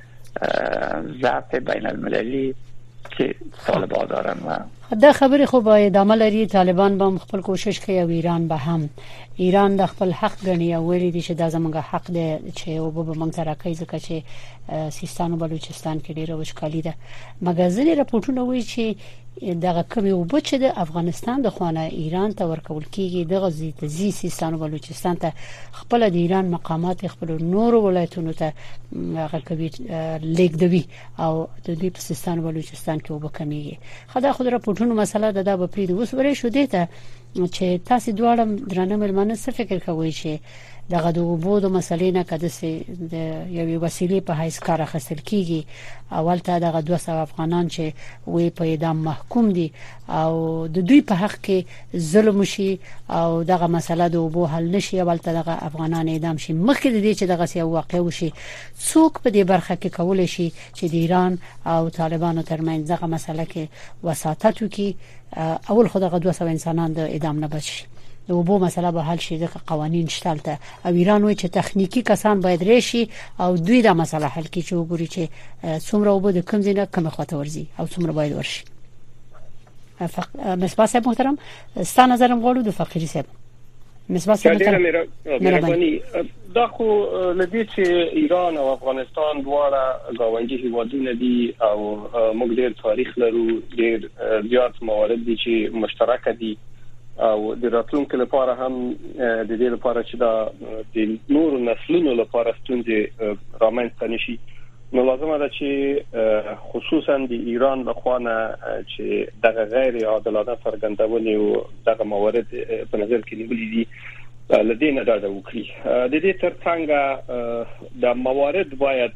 ضعف بین المللی که طالبان دارن. و دا خبر خو به ادامه لري. طالبان به خپل کوشش کوي او ایران به هم ایران د خپل حق غني او ویلي دي چې دا زموږ حق دی چې او به موږ سره کوي ځکه چې سیستان او بلوچستان کې ډیره وشکالي ده. مګازینې راپورټونه وایي چې دغه کمی او بچ د افغانستان د خوانه ایران ته ورکول کیږي. دغه زی تزي سیستان او بلوچستان ته خپل د ایران مقامات خپل نور ولایتونو ته هغه کوي لیکدوي او د دې په سیستان او بلوچستان کې وبکمیږي. خدای خو راپورټونه مسله ده د بپرید اوس ورې شو دي ته چې تاسو دواړه درنه ملمنه څه فکر کوئ چې دغه د وبود مسلې نه کده سي د یو وسیلې په هیڅ کار اخیستل کیږي. اول ته دغه دوه سوه افغانان چې وې په اعدام محکوم دي او د دوی په حق کې ظلم شي او دغه مسله د وبو حل نشي. اول ته دغه افغانان اعدام شي مخکې د دې چې دغه سی واقع وشي. څوک په دې برخه کې کولای شي چې د ایران او طالبانو ترمنځ دغه مسله کې وساطت وکړي؟ اول خو دغه دوه سوه انسانان د اعدام نه بچي. د وبو مسله به حل شي. د قوانين شتلته او ایران وایي چې تخنیکی کسان باید راشي او دوی د مسله حل کړي چې وګوري چې څومره وبو د کوم ځای نه کومه خاطر ورزي او څومره باید ورشي. فق... مصباح صاحب محترم ستا نظرم غواړو د فقيري صاحب. مصباح صاحب مهرباني دا خو لدی چې ایران او افغانستان دواړه گاونډي هیوادونه دي او موږ ډېر تاریخ لرو، ډېر زیات موارد دي چې مشترک دي او د راتلونکو لپاره هم د دې لپاره چې دا د نورو نسلونو لپاره ستونزې رامنځته نشي. نو لازمه ده چې خصوصا د ایران لخوا نه چې دغه غیر عادلانه څرګندونې او دغه موارد په نظر کې نیولې دي لدينا دا وکړي. د دې ترڅنګ د موارد باید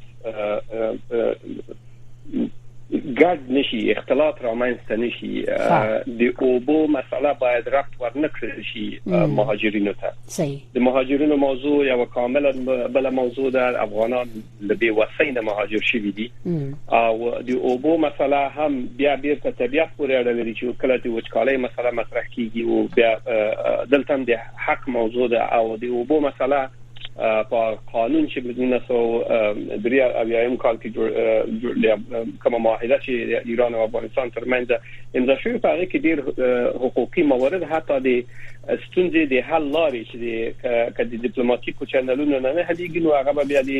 ګډ نشي، اختلاط رامنځته نشي. د اوبو مسله باید ربط ورنکړل شي مهاجرینو ته. صحیح. د مهاجرینو موضوع یو کاملا بل موضوع ده. افغانان له بي وسینه مهاجر شوي دي او د اوبو مسله هم بیا بیرته طبيعت پورې اړه لري چې کله د وچکالۍ مسله مطرح کیږي او بیا دلته د حق موضوع ده او د اوبو مسله په قانون چې بدون نسو دریا اویایم کال کې جوړ کومه معاهده چې ایران او افغانستان ترمنځ امضا شوې په هغه کې ډېر حقوقي موارد حتی د ستونزې د حل لارې چې د ډیپلوماټیکو چینلونو نه نه هليږي نو هغه بیا د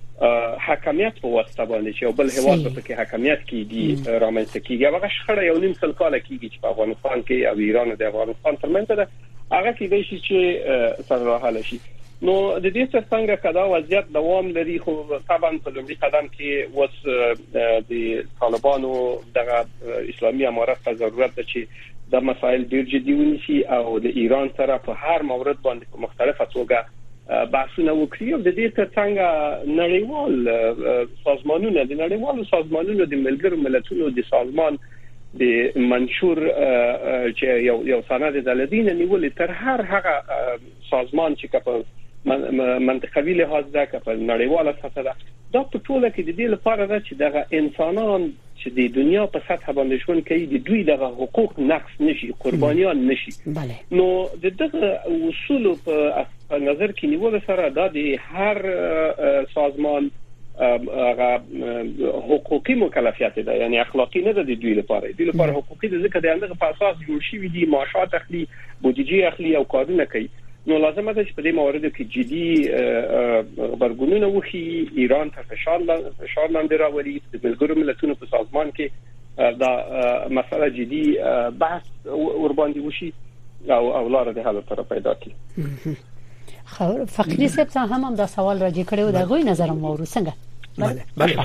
حکمیت په واسطه باندې چې بل هیواد په کې حکمیت کیږي رامنځته کیږي. هغه شخړه یو نیم سل کال کیږي چې په افغانستان کې او ایران او د افغانستان ترمنځ ده. هغه کې د شي چې سره حل شي. نو د دې څنګه کدا وضعیت دوام لري خو طبعا په لومړي قدم کې وس د طالبانو دغه اسلامي امارت ته ضرورت ده چې د مسایل ډیر جدي ونیسي او د ایران سره په هر مورد باندې په مختلفه توګه بحثونه وکړي. او د دې څنګه نړیوال سازمانونه د نړیوالو سازمانونو د ملګرو ملتونو د سازمان د منشور چې یو یو سند د لدین نیولې تر هر هغه سازمان چې په منطقوي لحاظ ده که په نړیواله سطح ده دا په ټوله کې د دې لپاره ده چې دغه انسانان چې د دنیا په سطح باندې ژوند کوي د دوی دغه حقوق نقص نشي، قربانیان نشي. نو د دغه اصول په نظر کې نیول سره دا د هر سازمان هغه حقوقي مکلفیت ده، یعنی اخلاقی نه ده د دوی لپاره. د دوی لپاره حقوقي ده ځکه د هغه په اساس جوړ شوی دي، معاشات اخلي، بودیجه اخلي او کارونه کوي. نو لازم ده چې په دې موارد کې جدي خبرګونونه وشي، ایران ته فشار فشار لاندې راوړي، د ملګرو ملتونو په سازمان کې دا مسله جدي بحث ور باندې وشي او او لاره د حل تر پیدا کړي. خو فقيري صاحب ته هم هم دا سوال راځي کړو دا غوي نظر مو ورسنګ. بله بله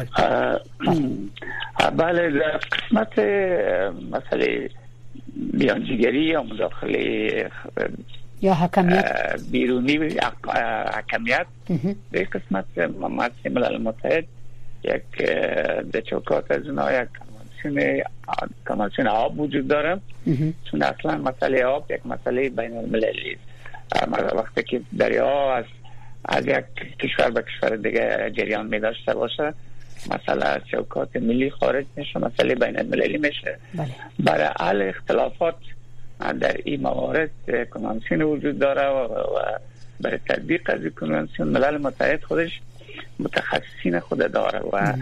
بله د قسمت مسئله بیانجیگری یا مداخله یا حکمیت بیرونی حکمیت به قسمت مؤسسه ملل متحد یک در چوکات از اونها یک کنوانسیون کنوانسیون آب وجود داره، چون اصلا مسئله آب یک مسئله بین المللی است. وقتی که دریا از از یک کشور به کشور دیگه جریان می داشته باشه، مسئله از چوکات ملی خارج میشه، مسئله بین المللی میشه. بله. برای حل اختلافات در این موارد کنوانسیون وجود داره و برای تطبیق از این کنوانسیون ملل متحد خودش متخصصین خود داره و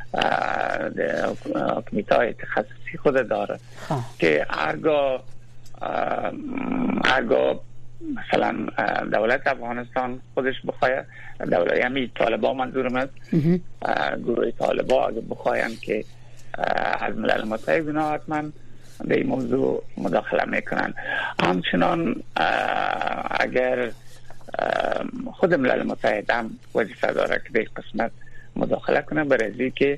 کمیته تخصصی خود داره که هرگاه هرگاه مثلا دولت افغانستان خودش بخواه، دولت یعنی طالبان منظورم است، گروه طالبان اگه بخواین که از ملل متحد اینا حتما به این موضوع مداخله میکنن. همچنان اگر خود ملل متحد هم وظیفه داره که به قسمت مداخله کنه برای که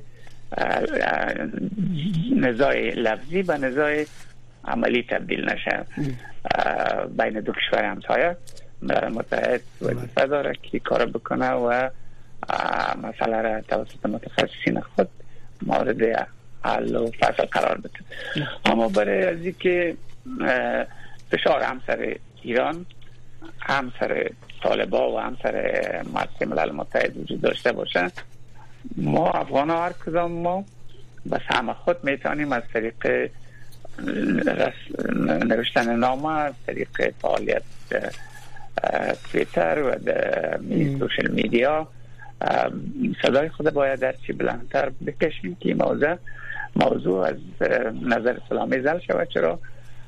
نزاع لفظی به نزاع عملی تبدیل نشه بین دو کشور همسایه. ملل متحد وظیفه داره که کار بکنه و مسئله را توسط متخصصین خود مورد حل و فصل قرار بده. اما برای از اینکه فشار هم سر ایران، هم سر طالبان و هم سر مجلس ملل متحد وجود داشته باشه، ما افغان ها هر کدام ما به سهم خود میتونیم از طریق نوشتن نامه، از طریق فعالیت تویتر و در سوشل میدیا صدای خود باید در چی بلندتر بکشیم که موضوع موضوع از نظر سلامی زل شود. چرا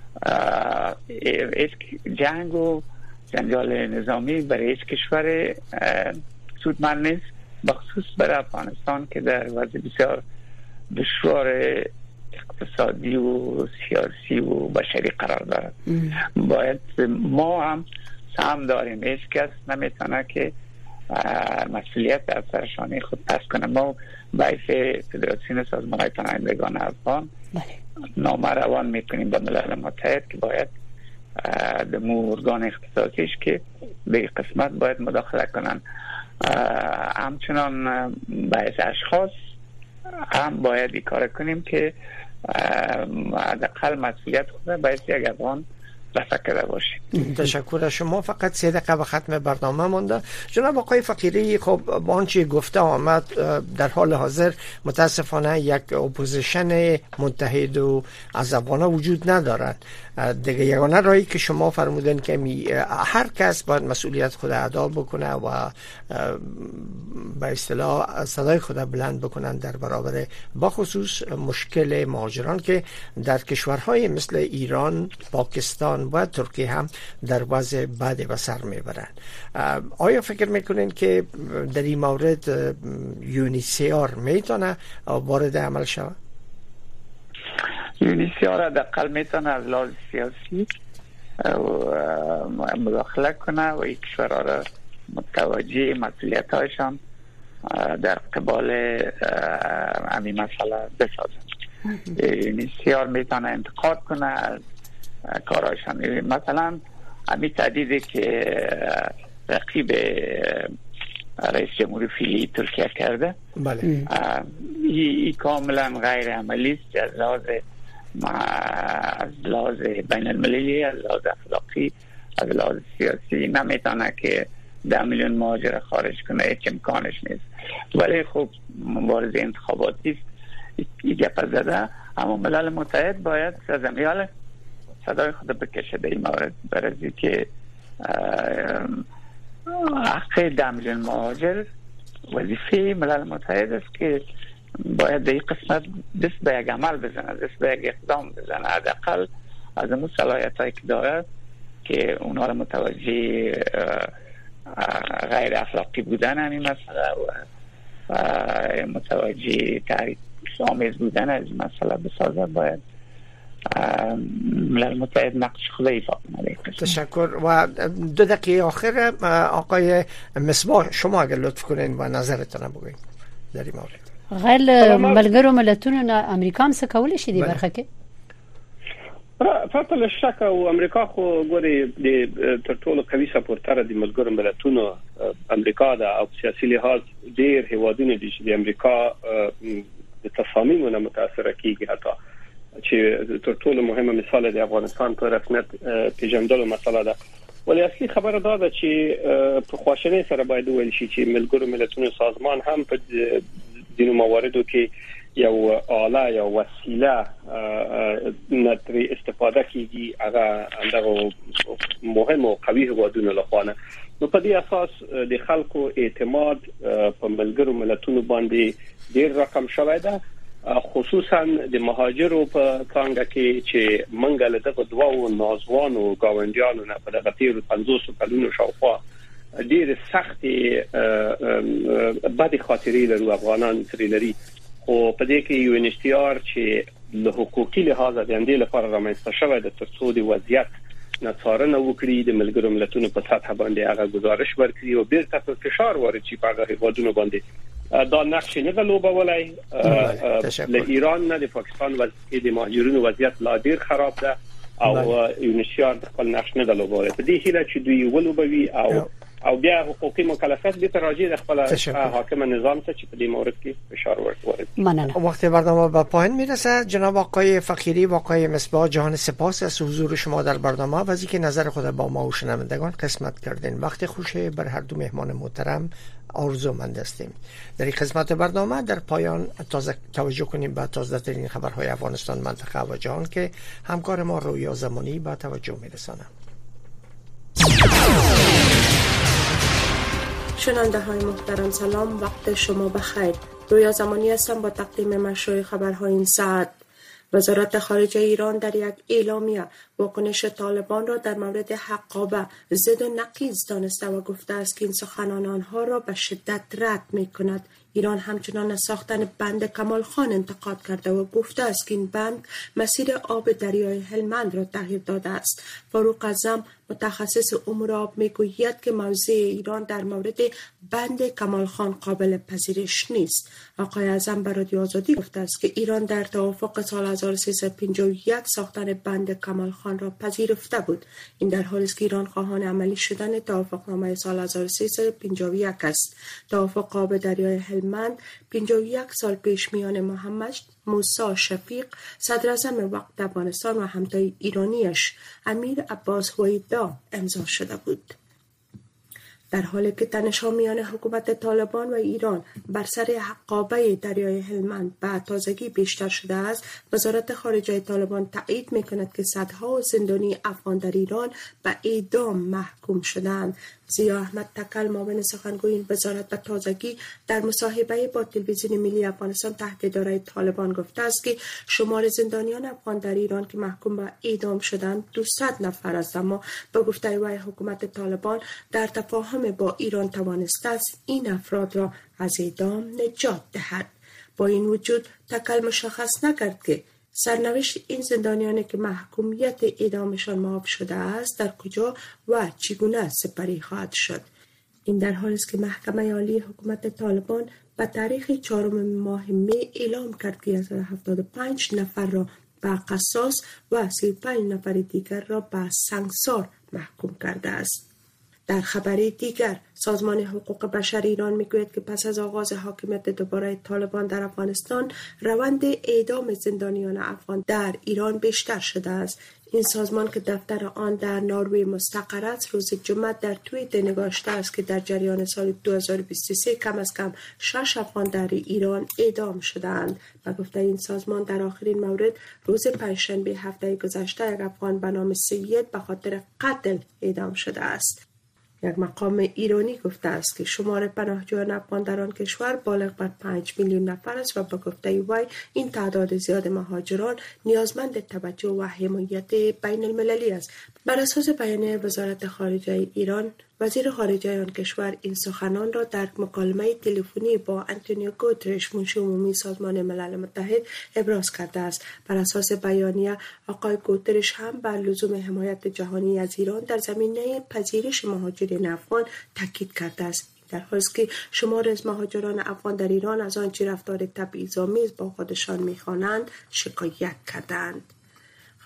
هیچ جنگ و جنجال نظامی برای هیچ کشور سودمند نیست، بخصوص برای افغانستان که در وضع بسیار دشوار اقتصادی و سیاسی و بشری قرار دارد. باید ما هم سهم داریم، هیچ کس نمیتونه که مسئولیت از سرشانه خود پس کنه. ما باعث فدراسیون سازمان های پناهندگان افغان نامه روان میکنیم به ملل متحد که باید دمو ارگان اختصاصیش که به قسمت باید مداخله کنن. همچنان باعث اشخاص هم باید این کار کنیم که حداقل مسئولیت خود باید یک افغان رفع کرده باشیم. تشکر از شما. فقط سه دقیقه به ختم برنامه مونده. جناب آقای فقیری، خب با آنچه گفته آمد در حال حاضر متاسفانه یک اپوزیشن متحد و از افغان‌ها وجود ندارد دیگه. یگانه راهی که شما فرمودن که هر کس باید مسئولیت خود ادا بکنه و به اصطلاح صدای خود بلند بکنن در برابر بخصوص مشکل مهاجران که در کشورهای مثل ایران، پاکستان و ترکیه هم در وضع بد و سر میبرن. آیا فکر میکنین که در این مورد یونیسیار میتونه وارد عمل شود؟ یونیسیار حداقل میتونه از لحاظ سیاسی مداخله کنه و این کشورها را متوجه مسئولیت هایشان در قبال همین مسئله بسازن. یونیسیار میتونه انتقاد کنه از کارهایشان. مثلا همین تهدیدی که رقیب رئیس جمهوری فعلی ترکیه کرده، بله، این کاملا غیر عملی است از لحاظ از لحاظ بین المللی، از لحاظ اخلاقی، از لحاظ سیاسی. نمیتونه که ده میلیون مهاجر خارج کنه، هیچ امکانش نیست. ولی خب مبارزه انتخاباتی است، این گپ زده. اما ملل متحد باید از امیال صدای خود بکشه در این مورد، برای که حق ده میلیون مهاجر وظیفه ملل متحد است که باید در این قسمت دست به یک عمل بزنه، دست به یک اقدام بزنه، حداقل از اون صلاحیت هایی که داره که اونها را متوجه غیر اخلاقی بودن همین مسئله و متوجه تحریک آمیز بودن از مسئله بسازه. باید ملل متحد نقش خود ایفا کنه. تشکر. و دو دقیقه آخر آقای مصباح، شما اگر لطف کنین و نظرتون بگین در این مورد. غیر ملګرو ملتونو نه امریکا هم څه کولای شي دی برخه کې؟ فقط شک او امریکا خو ګوري د ترټولو قوي سپورټر د ملګرو ملتونو امریکا د او سیاسي لحاظ ډیر هیوادونه دي چې د امریکا د تصامیمونو متاثر کیږي، حتی چې ترټولو مهمه مثال د افغانستان په رسمیت پیژندلو مسله ده. ولی اصلي خبره دا ده چې په خواشنۍ سره باید ویل شي چې ملګرو ملتونو سازمان هم په دینو مواردو کې یو آله یا وسیله نتری استفاده کیږي هغه اندغه مهم او قوي هوادونه لخوانه. نو په دې اساس د خلکو اعتماد په ملګرو ملتونو باندې ډیر رقم شوی ده، خصوصا د مهاجرو په څنګه کې چې منګل دغه دواو نازوانو گاونډیانو نه په دغه تیر پنځوس کلونو شاوخوا ډیر سخت بد خاطرې لري افغانان سره لري. او په دې کې یو انشتیار چې له حقوقي لحاظ د اندې لپاره رامنځته شوی د ترڅو د وضعیت نڅارنه وکړي، د ملګرو ملتونو په سطح باندې هغه گزارش ورکړي او بیرته په فشار وارد شي په هغه هیوادونو باندې. دا نقش نه غلوبولای له ایران نه د پاکستان وضعیت د مهاجرینو وضعیت لا ډیر خراب ده او یو نشيار خپل نقش نه غلوبولای. په دې هیله چې دوی ولوبوي او او بیا حقوقي مکلفیت به تراجع د خپل حاکم نظام ته چې په دې مورد کې فشار ورکړي. مننه. وقت برنامه به پایان میرسه. جناب آقای فقیری و آقای مصباح جهان سپاس از حضور شما در برنامه و از اینکه نظر خود با ما و شنوندگان قسمت کردین. وقت خوشی بر هر دو مهمان محترم آرزومند هستیم. در این قسمت برنامه در پایان تازه توجه کنیم به تازه ترین خبرهای افغانستان، منطقه و جهان که همکار ما رویا زمانی به توجه میرسانه. شنونده های محترم سلام، وقت شما بخیر. رویا زمانی هستم با تقدیم مشروع خبرهای این ساعت. وزارت خارجه ایران در یک اعلامیه واکنش طالبان را در مورد حقابه ضد و نقیض دانسته و گفته است که این سخنان آنها را به شدت رد می کند. ایران همچنان از ساختن بند کمال خان انتقاد کرده و گفته است که این بند مسیر آب دریای هلمند را تغییر داده است. فاروق اعظم متخصص امور آب میگوید که موضع ایران در مورد بند کمال خان قابل پذیرش نیست. آقای اعظم به رادیو آزادی گفته است که ایران در توافق سال هزار و سیصد و پنجاه و یک ساختن بند کمال خان را پذیرفته بود. این در حالی است که ایران خواهان عملی شدن توافقنامه سال هزار و سیصد و پنجاه و یک است. توافق آب دریای هلمند پنجاه و یک سال پیش میان محمد موسی شفیق صدر اعظم وقت افغانستان و همتای ایرانیش امیر عباس هویدا امضا شده بود. در حالی که تنش‌ها میان حکومت طالبان و ایران بر سر حقابه دریای هلمند به تازگی بیشتر شده است، وزارت خارجه طالبان تایید می‌کند که صدها زندانی افغان در ایران به اعدام محکوم شدند. ضیا احمد تکل معاون سخنگوی این وزارت به تازگی در مصاحبه با تلویزیون ملی افغانستان تحت اداره طالبان گفته است که شمار زندانیان افغان در ایران که محکوم به اعدام شدند دویست نفر است، اما به گفته وی حکومت طالبان در تفاهم با ایران توانسته است این افراد را از اعدام نجات دهد. با این وجود تکل مشخص نکرد که سرنوشت این زندانیانی که محکومیت اعدامشان معاف شده است در کجا و چگونه سپری خواهد شد. این در حالی است که محکمه عالی حکومت طالبان به تاریخ چهارم ماه می اعلام کرد که از هفتاد و پنج نفر را به قصاص و سی و پنج نفر دیگر را به سنگسار محکوم کرده است. در خبر دیگر سازمان حقوق بشر ایران میگوید که پس از آغاز حاکمیت دوباره طالبان در افغانستان روند اعدام زندانیان افغان در ایران بیشتر شده است. این سازمان که دفتر آن در نروژ مستقر است روز جمعه در توییت نگاشته است که در جریان سال دو هزار و بیست و سه کم از کم شش افغان در ایران اعدام شدند. و گفته این سازمان در آخرین مورد روز پنجشنبه هفته گذشته یک افغان به نام سید به خاطر قتل اعدام شده است. یک مقام ایرانی گفته است که شمار پناهجویان افغان در آن کشور بالغ بر پنج میلیون نفر است و با گفته وی این تعداد زیاد مهاجران نیازمند توجه و حمایت بین المللی است. بر اساس بیانیه وزارت خارجه ایران، وزیر خارجه آن کشور این سخنان را در مکالمه تلفنی با آنتونیو گوترش منشی عمومی سازمان ملل متحد ابراز کرده است. بر اساس بیانیه آقای گوترش هم بر لزوم حمایت جهانی از ایران در زمینه پذیرش مهاجرین افغان تاکید کرده است. در حالی که شمار از مهاجران افغان در ایران از آنچه رفتار تبعیض‌آمیز با خودشان می‌خوانند شکایت کردند.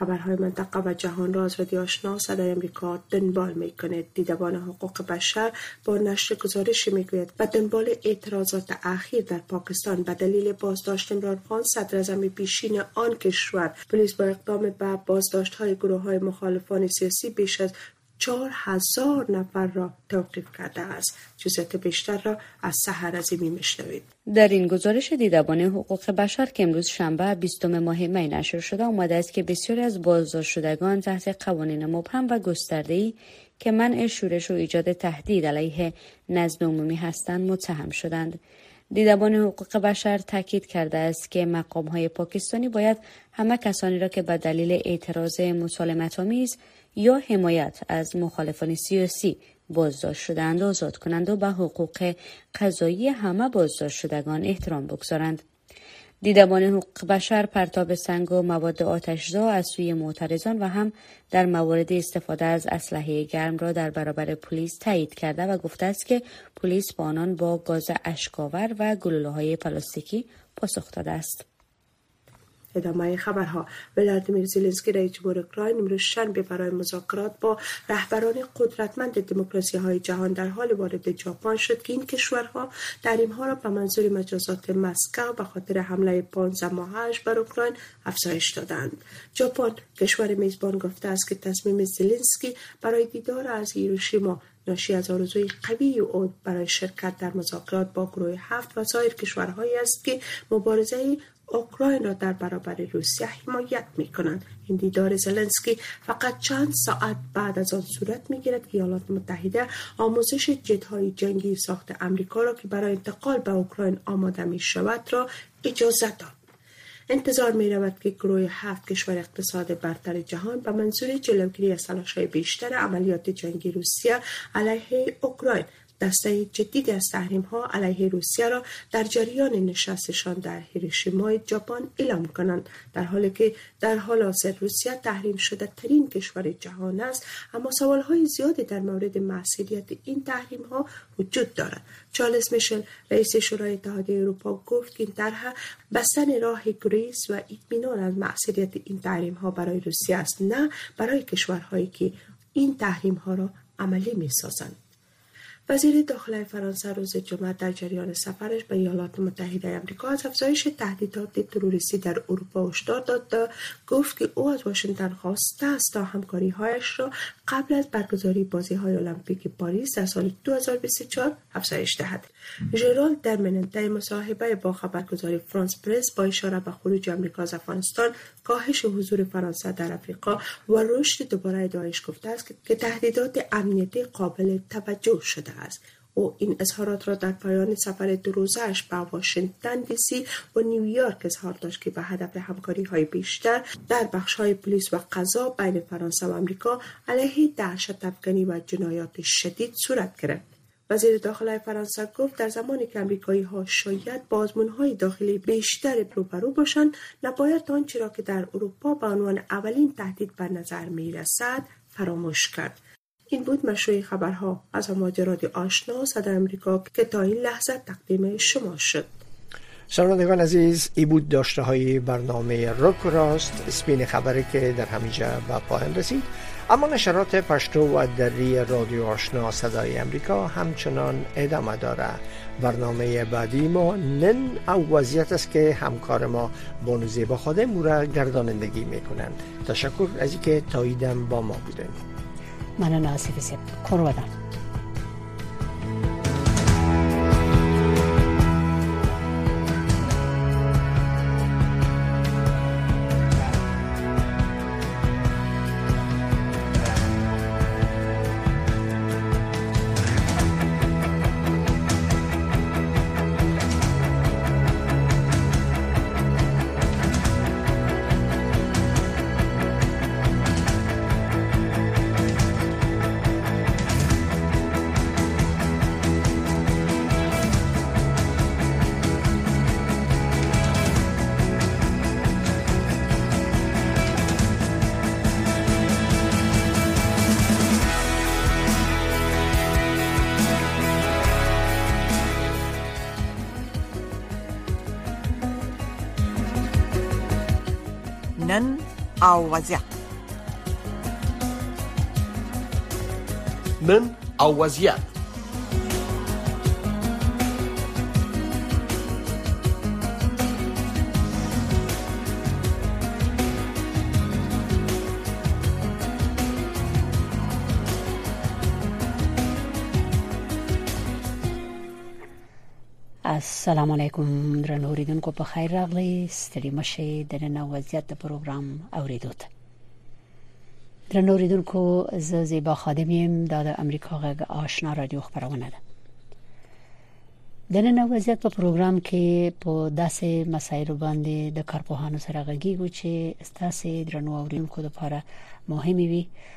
خبرهای منطقه و جهان را از رادیو آشنا صدای امریکا دنبال می‌کنید. دیدبان حقوق بشر با نشر گزارش میگوید و دنبال اعتراضات اخیر در پاکستان به دلیل بازداشت عمران خان صدر اعظم پیشین آن کشور، پلیس با اقدام به بازداشت‌های گروه‌های مخالفان سیاسی بیش از چهار هزار نفر را توقیف کرده است. جزئیات بیشتر را از سحر عظیمی میشنوید. در این گزارش دیدبان حقوق بشر که امروز شنبه بیستم ماه می نشر شده آمده است که بسیاری از بازداشت شدگان تحت قوانین مبهم و گسترده‌ای که منع شورش و ایجاد تهدید علیه نظم عمومی هستند متهم شدند. دیدبان حقوق بشر تاکید کرده است که مقام‌های پاکستانی باید همه کسانی را که به دلیل اعتراض مسالمت‌آمیز یا حمایت از مخالفان سیاسی بازداشت شدند آزاد کنند و به حقوق قضایی همه بازداشت شدگان احترام بگذارند. دیدبان حقوق بشر پرتاب سنگ و مواد آتشزا از سوی معترضان و هم در مورد استفاده از اسلحه گرم را در برابر پلیس تایید کرده و گفته است که پلیس با آنان با گاز اشک‌آور و گلوله‌های پلاستیکی پاسخ داده است. ادامه خبرها. ولادیمیر زلنسکی رئیس جمهور اوکراین امروز شنبه برای مذاکرات با رهبران قدرتمند دموکراسی‌های جهان در حال وارد ژاپن شد که این کشورها تحریم‌ها را به منظور مجازات مسکو به خاطر حمله پانزده ماهه‌اش بر اوکراین افزایش دادند. ژاپن کشور میزبان گفته است که تصمیم زلنسکی برای دیدار از هیروشیما ناشی از آرزوی قوی او برای شرکت در مذاکرات با گروه هفت و سایر کشورهایی است که مبارزه اوکراین را در برابر روسیه حمایت می‌کنند. این دیدار زلنسکی فقط چند ساعت بعد از آن صورت می‌گیرد که ایالات متحده آموزش جت‌های جنگی ساخت آمریکا را که برای انتقال به اوکراین آماده می‌شود را اجازه داد. انتظار می‌رود که گروه هفت کشور اقتصاد برتر جهان به منظور جلوگیری از تلاش‌های بیشتر عملیات جنگی روسیه علیه اوکراین دسته جدید از تحریم‌ها علیه روسیه را در جریان نشستشان در هیروشیما ژاپن اعلام کنند، در حالی که در حال حاضر روسیه تحریم شده ترین کشور جهان است، اما سوال‌های زیادی در مورد مؤثریت این تحریم‌ها وجود دارد. چارلز میشل رئیس شورای اتحادیه اروپا گفت که این طرح بستن راه گریز و اطمینان از مؤثریت این تحریم‌ها برای روسیه است، نه برای کشورهایی که این تحریم‌ها را عملی می‌سازند. وزیر داخلی فرانسه روز جمعه در جریان سفرش به ایالات متحده آمریکا از افزایش تهدیدات تروریستی در اروپا هشدار داد و گفت که او از واشنگتن خواسته است تا همکاری‌هایش را قبل از برگزاری بازی‌های المپیک پاریس در سال دو هزار و بیست و چهار افزایش دهد. ژرالد درمنن در مصاحبه با خبرگزاری فرانس پرس با اشاره به خروج آمریکا از افغانستان، کاهش حضور فرانسه در افریقا و رشد دوباره داعش گفته است که تهدیدات امنیتی قابل توجه شده است. او این اظهارات را در پایان سفر دو روزه‌اش به واشنگتن دی سی و نیویورک اظهار داشت که به هدف همکاری‌های بیشتر در بخش‌های پلیس و قضا بین فرانسه و آمریکا علیه دهشت افکنی و جنایات شدید صورت گرفت. وزیر داخلی فرانسه گفت در زمانی که امریکایی‌ها شاید با آزمون‌های داخلی بیشتر روبرو باشند، نباید آنچه را که در اروپا به عنوان اولین تهدید به نظر می‌رسد فراموش کرد. این بود مشروع خبرها از امواج رادیو آشنا صدای امریکا که تا این لحظه تقدیم شما شد. شنوندگان عزیز، ای بود داشته های برنامه رک و راست، اسپین خبری که در همینجا به پایان رسید. اما نشرات پشتو و دری رادیو آشنا صدای امریکا همچنان ادامه داره. برنامه بعدی ما نن او وضعیت است که همکار ما بانوزیبا خادم مورا گردانندگی میکنند. تشکر از اینکه تاییدم با ما بودن. من ناصف سپ کروادان. نن او وضعیت نن او وضعیت. السلام علیکم درنو اوریدونکو، په خیر راغلی. ستړي مشه د نن وضعیت د پروګرام اوریدو ته. درنو اوریدونکو، زه زیبا خادم یم. دا د امریکا غږ آشنا رادیو خبرونه ده. د نن وضعیت په پروګرام کې په داسې مسایلو باندې د کارپوهانو سره غږیږو چې ستاسو درنو اوریدونکو لپاره مهمه وي